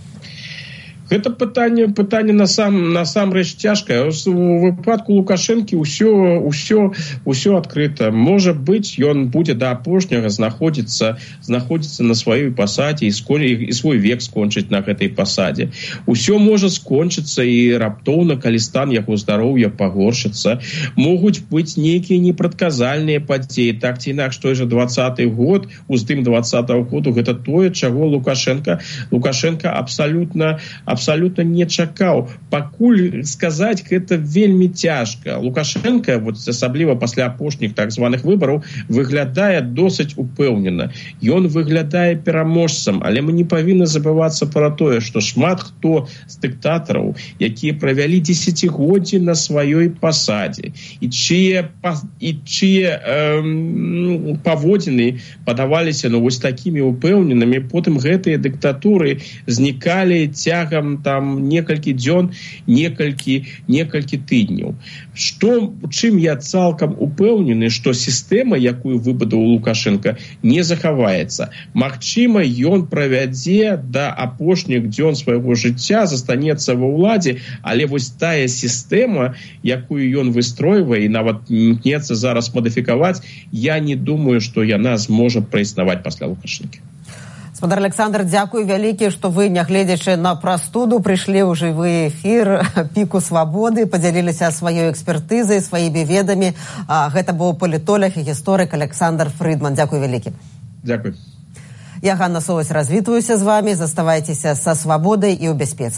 Гэта пытанне, пытанне насам, насамрэч цяжкае. У выпадку Лукашэнкі ўсё, ўсё, ўсё адкрыта. Можа быць, ён будзе да апошняга знаходзіцца, знаходзіцца на сваёй пасадзе і, скон, і свой век скончыць на гэтай пасадзе. Усё можа скончыцца і раптоўна, калі стан яго здароўя пагоршыцца. Могуць быць нейкія непрадказальныя падзеі. Так ці інакш, той жа двадцаты год, уздым двадцатага году, гэта тое, чаго Лукашенко, Лукашенко абсалютна абсолютно не чакаў. Пакуль сказаць гэта вельмі цяжка. Лукашенко, вот, асабліва пасля апошніх так званых выбараў, выглядае досыць упэўнена. Ён выглядае пераможцам, але мы не павінны забывацца пра тое, што шмат хто з дыктатараў, якія правялі дзесяцігоддзі на сваёй пасадзе, і чые, і чые эм, паводзіны падаваліся ну, вось такімі упэўненымі, потым гэтыя дыктатуры знікалі цягам там некалькі дзён, некалькі, некалькі тыдняў. Што, чым я цалкам упэўнены, што сістэма, якую выбудаваў Лукашенко, не захаваецца. Магчыма, ён правядзе да апошніх дзён свайго жыцця, застанецца ва ўладзе, але вось тая сістэма, якую ён выстройвае і нават імкнецца зараз мадыфікаваць, я не думаю, што яна зможа праіснаваць пасля Лукашэнкі. Спадар Александр, дзякуй вялікі, што вы, нягледзячы на прастуду, прыйшлі ў жывы эфір Піку Свабоды, падзяліліся сваёй экспертызай, сваімі ведамі. Гэта быў палітолог і гісторык Александр Фрыдман. Дзякуй вялікі. Дзякуй. Я, Ганна Соваць, развітваюся з вамі. Заставайцеся са свабодай і ў бяспецы.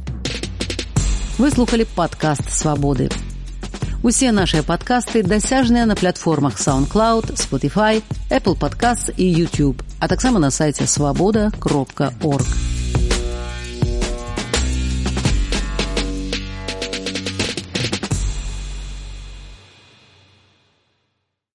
Вы слухалі падкаст «Свабоды». Усе нашыя падкасты дасяжныя на платформах SoundCloud, Spotify, Apple Podcasts і YouTube, а таксама на сайце свабода кропка орг.